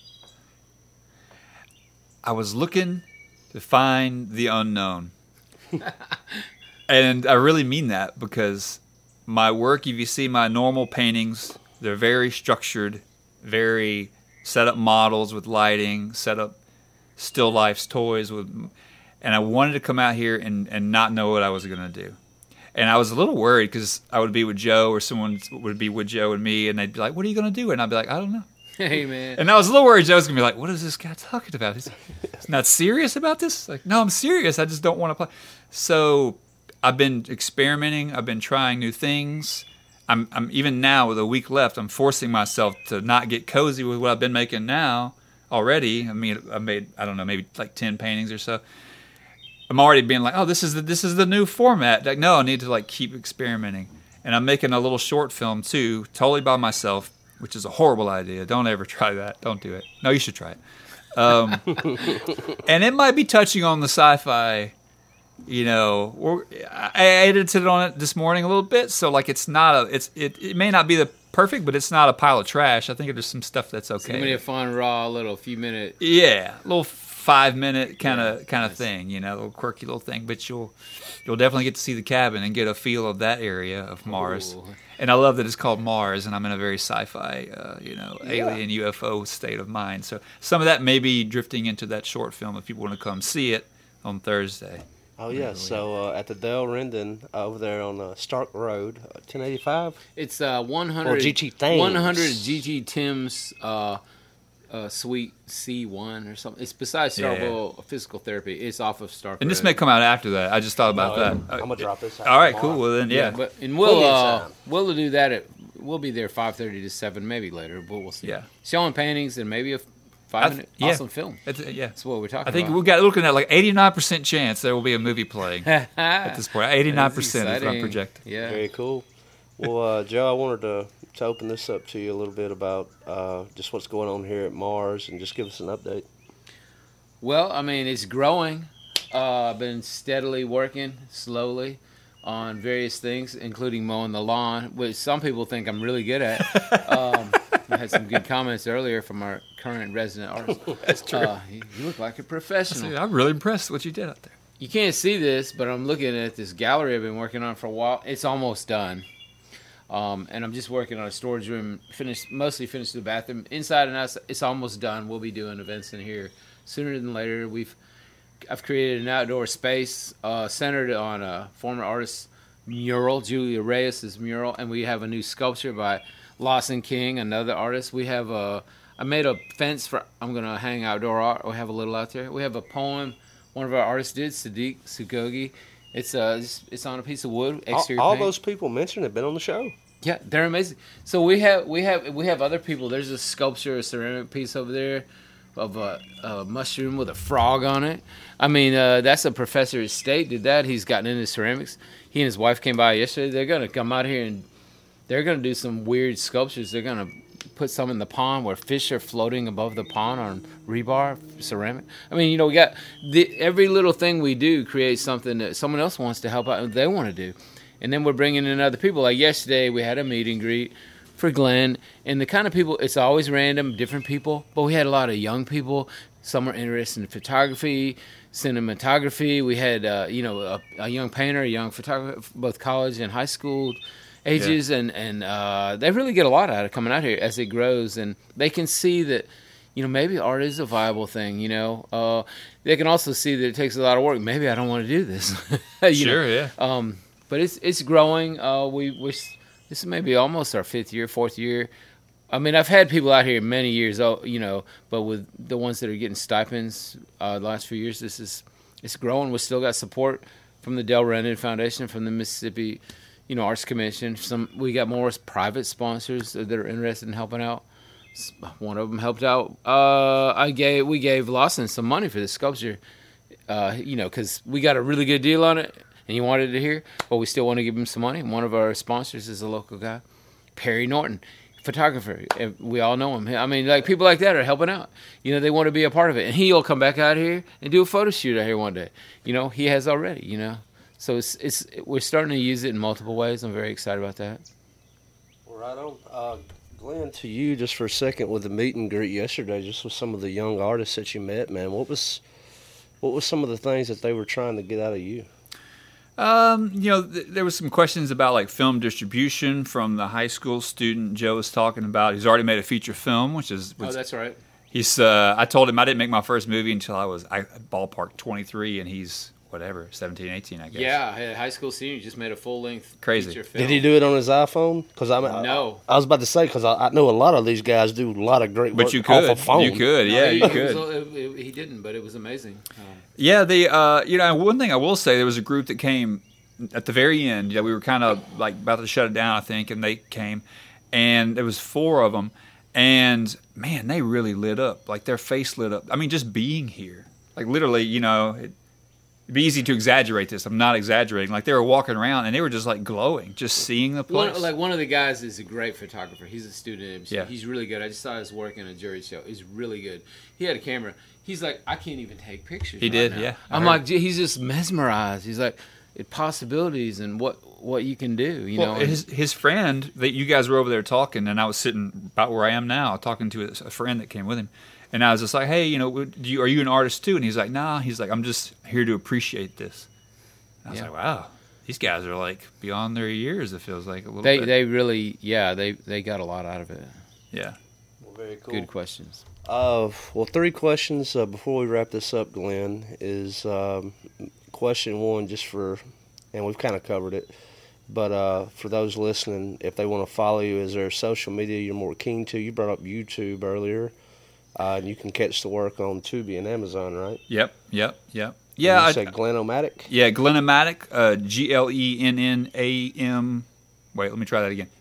[SPEAKER 5] I was looking to find the unknown. And I really mean that because my work, if you see my normal paintings, they're very structured, very set up models with lighting, set up still lifes, toys. And I wanted to come out here and not know what I was going to do. And I was a little worried because I would be with Joe or someone would be with Joe and me, and they'd be like, what are you going to do? And I'd be like, I don't know.
[SPEAKER 6] Hey, man.
[SPEAKER 5] And I was a little worried Joe was going to be like, what is this guy talking about? He's not serious about this? Like, no, I'm serious. I just don't want to play. So I've been experimenting. I've been trying new things. I'm even now with a week left, I'm forcing myself to not get cozy with what I've been making now already. I mean, I made, I don't know, maybe like 10 paintings or so. I'm already being like, oh, this is the new format. Like, no, I need to like keep experimenting. And I'm making a little short film too, totally by myself, which is a horrible idea. Don't ever try that. Don't do it. No, you should try it. And it might be touching on the sci-fi, I edited on it this morning a little bit. So like, it may not be the perfect, but it's not a pile of trash. I think there's some stuff that's okay.
[SPEAKER 6] It's gonna be a fun, raw, little few minute.
[SPEAKER 5] Yeah, a little 5-minute kind of thing, a little quirky little thing. But you'll definitely get to see the cabin and get a feel of that area of Mars. Ooh. And I love that it's called Mars, and I'm in a very sci-fi, alien UFO state of mind. So some of that may be drifting into that short film if people want to come see it on Thursday.
[SPEAKER 4] Oh, yeah. So at the Dale Rendon over there on Stark Road, 1085?
[SPEAKER 6] It's 100.
[SPEAKER 4] Or GT Thames.
[SPEAKER 6] 100 GT Tim's Suite C1 or something. It's besides Starkville Physical Therapy. It's off of Stark Road.
[SPEAKER 5] And this may come out after that. I just thought about that.
[SPEAKER 4] I'm going to drop this out.
[SPEAKER 5] All right, cool. Well, then, yeah.
[SPEAKER 6] And we'll do that. We'll be there 5:30 to 7, maybe later, but we'll see.
[SPEAKER 5] Yeah.
[SPEAKER 6] Showing paintings and maybe a 5-minute awesome film. That's what we're talking about.
[SPEAKER 5] I think we've got looking at like 89% chance there will be a movie playing at this point. 89% is what I'm projecting.
[SPEAKER 6] Yeah.
[SPEAKER 4] Very cool. Well, Joe, I wanted to open this up to you a little bit about just what's going on here at Mars and just give us an update.
[SPEAKER 6] Well, I mean, it's growing. I've been steadily working, slowly, on various things, including mowing the lawn, which some people think I'm really good at. I had some good comments earlier from our current resident artist.
[SPEAKER 5] That's true.
[SPEAKER 6] You look like a professional.
[SPEAKER 5] I'm really impressed with what you did out there.
[SPEAKER 6] You can't see this, but I'm looking at this gallery I've been working on for a while. It's almost done. And I'm just working on a storage room, mostly finished the bathroom. Inside and outside, it's almost done. We'll be doing events in here sooner than later. I've created an outdoor space centered on a former artist mural, Julia Reyes' mural, and we have a new sculpture by Lawson King, another artist. We have I made a fence for, I'm going to hang outdoor art. We have a little out there. We have a poem one of our artists did, Sadiq Sugogi. It's on a piece of wood, exterior
[SPEAKER 4] all
[SPEAKER 6] paint.
[SPEAKER 4] those people mentioned have been on the show.
[SPEAKER 6] Yeah, they're amazing. So we have other people. There's a sculpture, a ceramic piece over there of a mushroom with a frog on it. I mean, that's a professor at State did that. He's gotten into ceramics. He and his wife came by yesterday. They're going to come out here and they're going to do some weird sculptures. They're going to put some in the pond where fish are floating above the pond on rebar, ceramic. I mean, we got every little thing we do creates something that someone else wants to help out and they want to do. And then we're bringing in other people. Like yesterday, we had a meet and greet for Glenn. And the kind of people, it's always random, different people. But we had a lot of young people. Some are interested in photography, cinematography. We had, a young painter, a young photographer, both college and high school ages. Yeah. And they really get a lot out of coming out here as it grows. And they can see that, maybe art is a viable thing, They can also see that it takes a lot of work. Maybe I don't want to do this.
[SPEAKER 5] Sure, yeah.
[SPEAKER 6] But it's growing. This is maybe almost our fourth year. I mean, I've had people out here many years, but with the ones that are getting stipends the last few years, it's growing. We still got support from the Del Rennon Foundation, from the Mississippi, Arts Commission. We got more private sponsors that are interested in helping out. One of them helped out. We gave Lawson some money for this sculpture, because we got a really good deal on it. And he wanted it here, but we still want to give him some money. And one of our sponsors is a local guy, Perry Norton, photographer. We all know him. I mean, like people like that are helping out. They want to be a part of it. And he'll come back out here and do a photo shoot out here one day. He has already. So we're starting to use it in multiple ways. I'm very excited about that.
[SPEAKER 4] Well, right on. Glenn, to you just for a second with the meet and greet yesterday, just with some of the young artists that you met, man. What was some of the things that they were trying to get out of you?
[SPEAKER 5] There was some questions about like film distribution from the high school student Joe was talking about. He's already made a feature film, which
[SPEAKER 6] that's right.
[SPEAKER 5] He's. I told him I didn't make my first movie until I was ballpark 23, and he's 17, 18, I guess.
[SPEAKER 6] Yeah, a high school senior just made a full length feature film.
[SPEAKER 4] Did he do it on his iPhone?
[SPEAKER 6] No.
[SPEAKER 4] I was about to say because I know a lot of these guys do a lot of great work off a phone.
[SPEAKER 5] You could, yeah, you could.
[SPEAKER 6] He didn't, but it was amazing.
[SPEAKER 5] Yeah, one thing I will say, there was a group that came at the very end. We were kind of like about to shut it down, I think, and they came, and there was 4 of them, and man, they really lit up. Like their face lit up. I mean, just being here, like literally, it'd be easy to exaggerate this. I'm not exaggerating. Like they were walking around and they were just like glowing, just seeing the place.
[SPEAKER 6] One of the guys is a great photographer. He's a student at MCU.
[SPEAKER 5] Yeah.
[SPEAKER 6] He's really good. I just saw his work in a jury show. He's really good. He had a camera. He's like, I can't even take pictures.
[SPEAKER 5] He did,
[SPEAKER 6] now.
[SPEAKER 5] yeah.
[SPEAKER 6] I'm like, he's just mesmerized. He's like, possibilities and what you can do.
[SPEAKER 5] Well, his friend that you guys were over there talking, and I was sitting about where I am now, talking to a friend that came with him. And I was just like, hey, are you an artist too? And he's like, nah. He's like, I'm just here to appreciate this. And I was like, wow, these guys are like beyond their years. It feels like a little bit.
[SPEAKER 6] They really, they got a lot out of it.
[SPEAKER 5] Yeah.
[SPEAKER 4] Well, very cool.
[SPEAKER 6] Good questions.
[SPEAKER 4] 3 questions before we wrap this up, Glenn, is question 1 and we've kind of covered it, but for those listening, if they want to follow you, is there social media you're more keen to? You brought up YouTube earlier. And you can catch the work on Tubi and Amazon, right?
[SPEAKER 5] Yep. Yeah,
[SPEAKER 4] you said Glenn-O-Matic?
[SPEAKER 5] Yeah, Glenn-O-Matic, Glennam. Wait, let me try that again.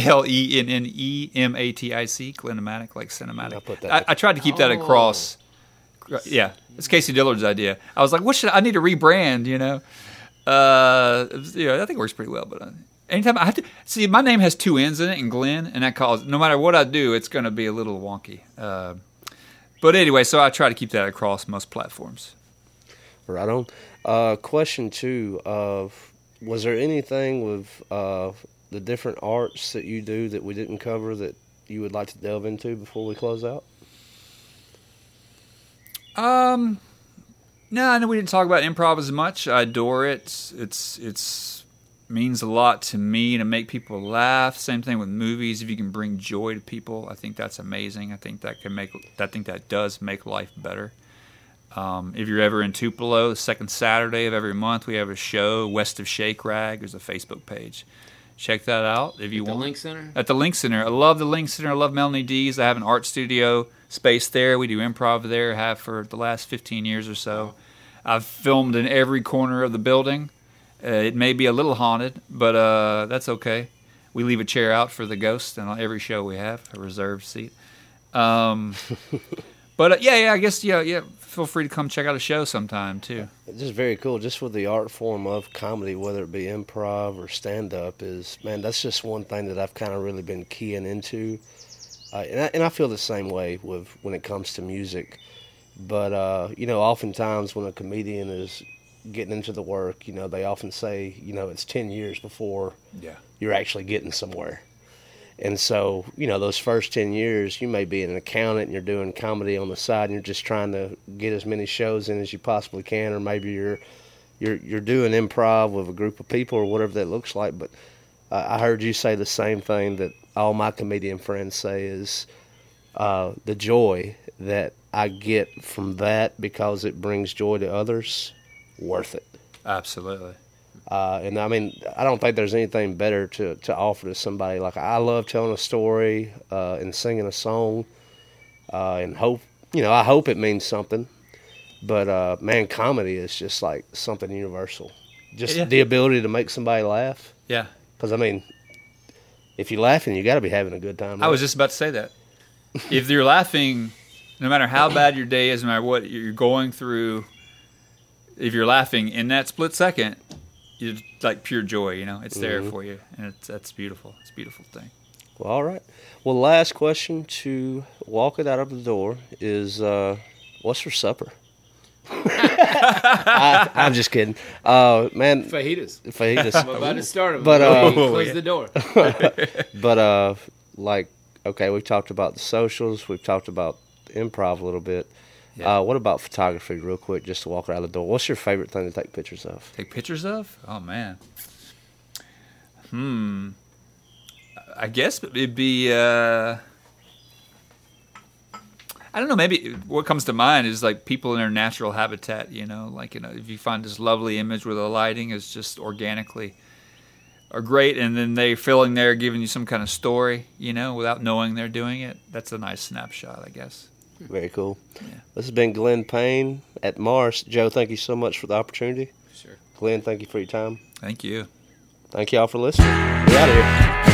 [SPEAKER 5] Glennematic, Glenn-O-Matic, like cinematic. I tried to keep that across. Yeah, it's Casey Dillard's idea. I was like, I need to rebrand, I think it works pretty well, but anytime I have to see, my name has 2 N's in it, and Glenn, and that causes no matter what I do, it's going to be a little wonky. But anyway, so I try to keep that across most platforms.
[SPEAKER 4] Right on. Question 2: was there anything with the different arts that you do that we didn't cover that you would like to delve into before we close out?
[SPEAKER 5] No, I know we didn't talk about improv as much. I adore it. It's means a lot to me to make people laugh. Same thing with movies. If you can bring joy to people, I think that's amazing. I think that does make life better. If you're ever in Tupelo, the second Saturday of every month, we have a show west of Shake Rag. There's a Facebook page. Check that out if you want.
[SPEAKER 6] The Link Center?
[SPEAKER 5] At the Link Center. I love the Link Center. I love Melanie D's. I have an art studio space there. We do improv there, have for the last 15 years or so. I've filmed in every corner of the building. It may be a little haunted, but that's okay. We leave a chair out for the ghost on every show we have, a reserved seat. But I guess, feel free to come check out a show sometime, too.
[SPEAKER 4] It's just very cool. Just with the art form of comedy, whether it be improv or stand-up, that's just one thing that I've kind of really been keying into. And I feel the same way when it comes to music. But, oftentimes when a comedian is getting into the work, they often say, it's 10 years before you're actually getting somewhere. And so, those first 10 years, you may be an accountant and you're doing comedy on the side and you're just trying to get as many shows in as you possibly can, or maybe you're doing improv with a group of people or whatever that looks like. But I heard you say the same thing that all my comedian friends say is the joy that I get from that because it brings joy to others, worth it.
[SPEAKER 5] Absolutely.
[SPEAKER 4] And I mean, I don't think there's anything better to offer to somebody. Like, I love telling a story and singing a song, and I hope it means something. But man, comedy is just like something universal. Just the ability to make somebody laugh.
[SPEAKER 5] Yeah.
[SPEAKER 4] Because I mean, if you're laughing, you got to be having a good time. Right?
[SPEAKER 5] I was just about to say that. If you're laughing, no matter how bad your day is, no matter what you're going through, if you're laughing in that split second, it's like pure joy, It's there for you, and that's beautiful. It's a beautiful thing.
[SPEAKER 4] Well, all right. Well, last question to walk it out of the door is, what's for supper? I'm just kidding. Man.
[SPEAKER 6] Fajitas. I'm about to start them.
[SPEAKER 4] But,
[SPEAKER 6] close the door.
[SPEAKER 4] But, okay, we've talked about the socials. We've talked about improv a little bit. Yeah. What about photography, real quick, just to walk out the door? What's your favorite thing to take pictures of?
[SPEAKER 5] Take pictures of? Oh, man. I guess it'd be, I don't know, maybe what comes to mind is like people in their natural habitat, if you find this lovely image where the lighting is just organically are great, and then they're filling there, giving you some kind of story, without knowing they're doing it. That's a nice snapshot, I guess.
[SPEAKER 4] Very cool.
[SPEAKER 5] Yeah.
[SPEAKER 4] This has been Glenn Payne at Mars. Joe, thank you so much for the opportunity.
[SPEAKER 6] Sure.
[SPEAKER 4] Glenn, thank you for your time.
[SPEAKER 5] Thank you.
[SPEAKER 4] Thank you all for listening. We're out of here.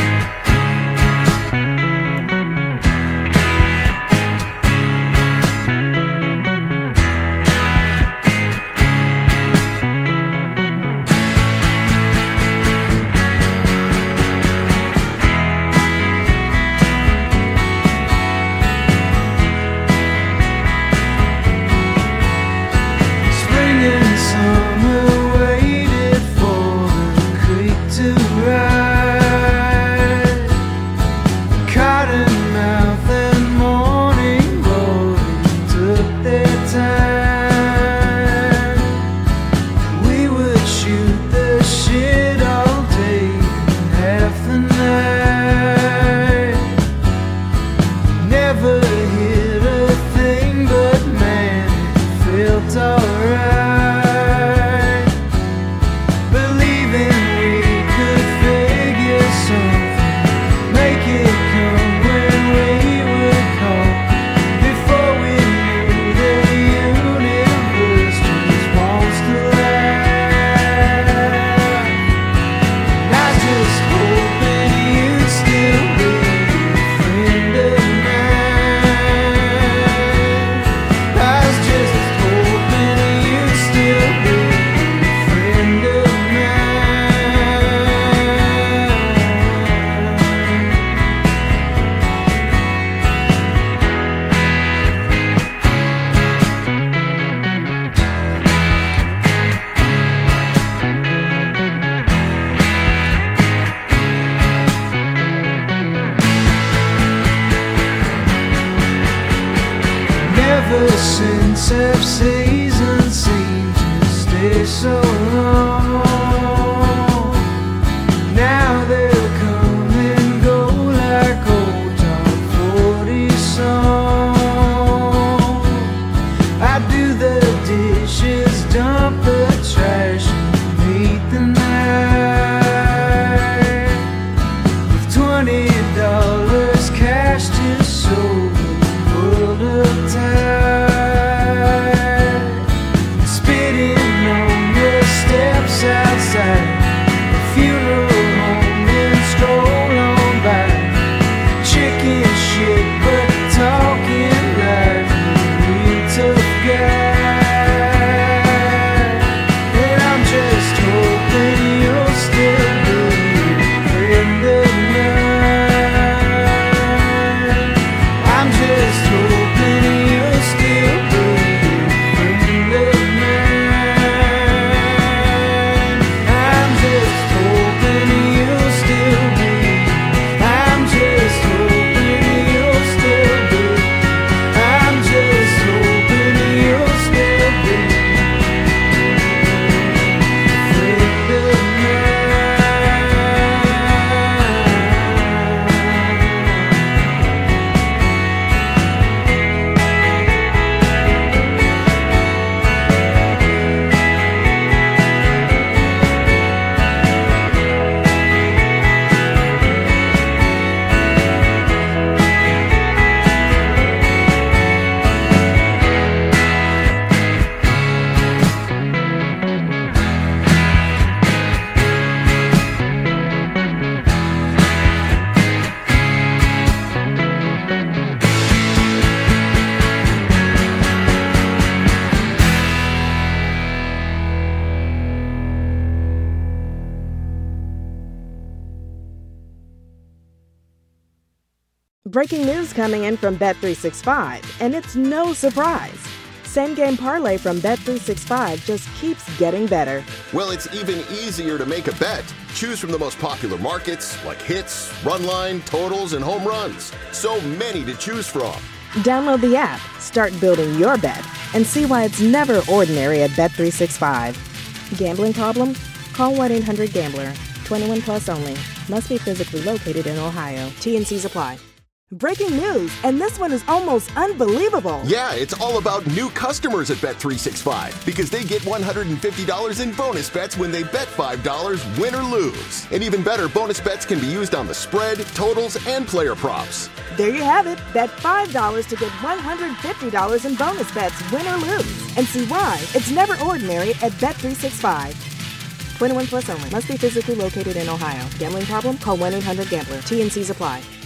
[SPEAKER 9] ever since F season seemed to stay so long. Now they'll come and go like old top 40 songs. I do the
[SPEAKER 1] Breaking news coming in from Bet365, and it's no surprise. Same Game Parlay from Bet365 just keeps getting better.
[SPEAKER 2] Well, it's even easier to make a bet. Choose from the most popular markets like hits, run line, totals, and home runs. So many to choose from.
[SPEAKER 1] Download the app, start building your bet, and see why it's never ordinary at Bet365. Gambling problem? Call 1-800-GAMBLER. 21 plus only. Must be physically located in Ohio. T&Cs apply. Breaking news, and this one is almost unbelievable.
[SPEAKER 2] Yeah, it's all about new customers at Bet365 because they get $150 in bonus bets when they bet $5, win or lose. And even better, bonus bets can be used on the spread, totals, and player props.
[SPEAKER 1] There you have it. Bet $5 to get $150 in bonus bets, win or lose. And see why it's never ordinary at Bet365. 21 plus only. Must be physically located in Ohio. Gambling problem? Call 1-800-GAMBLER. T&Cs apply.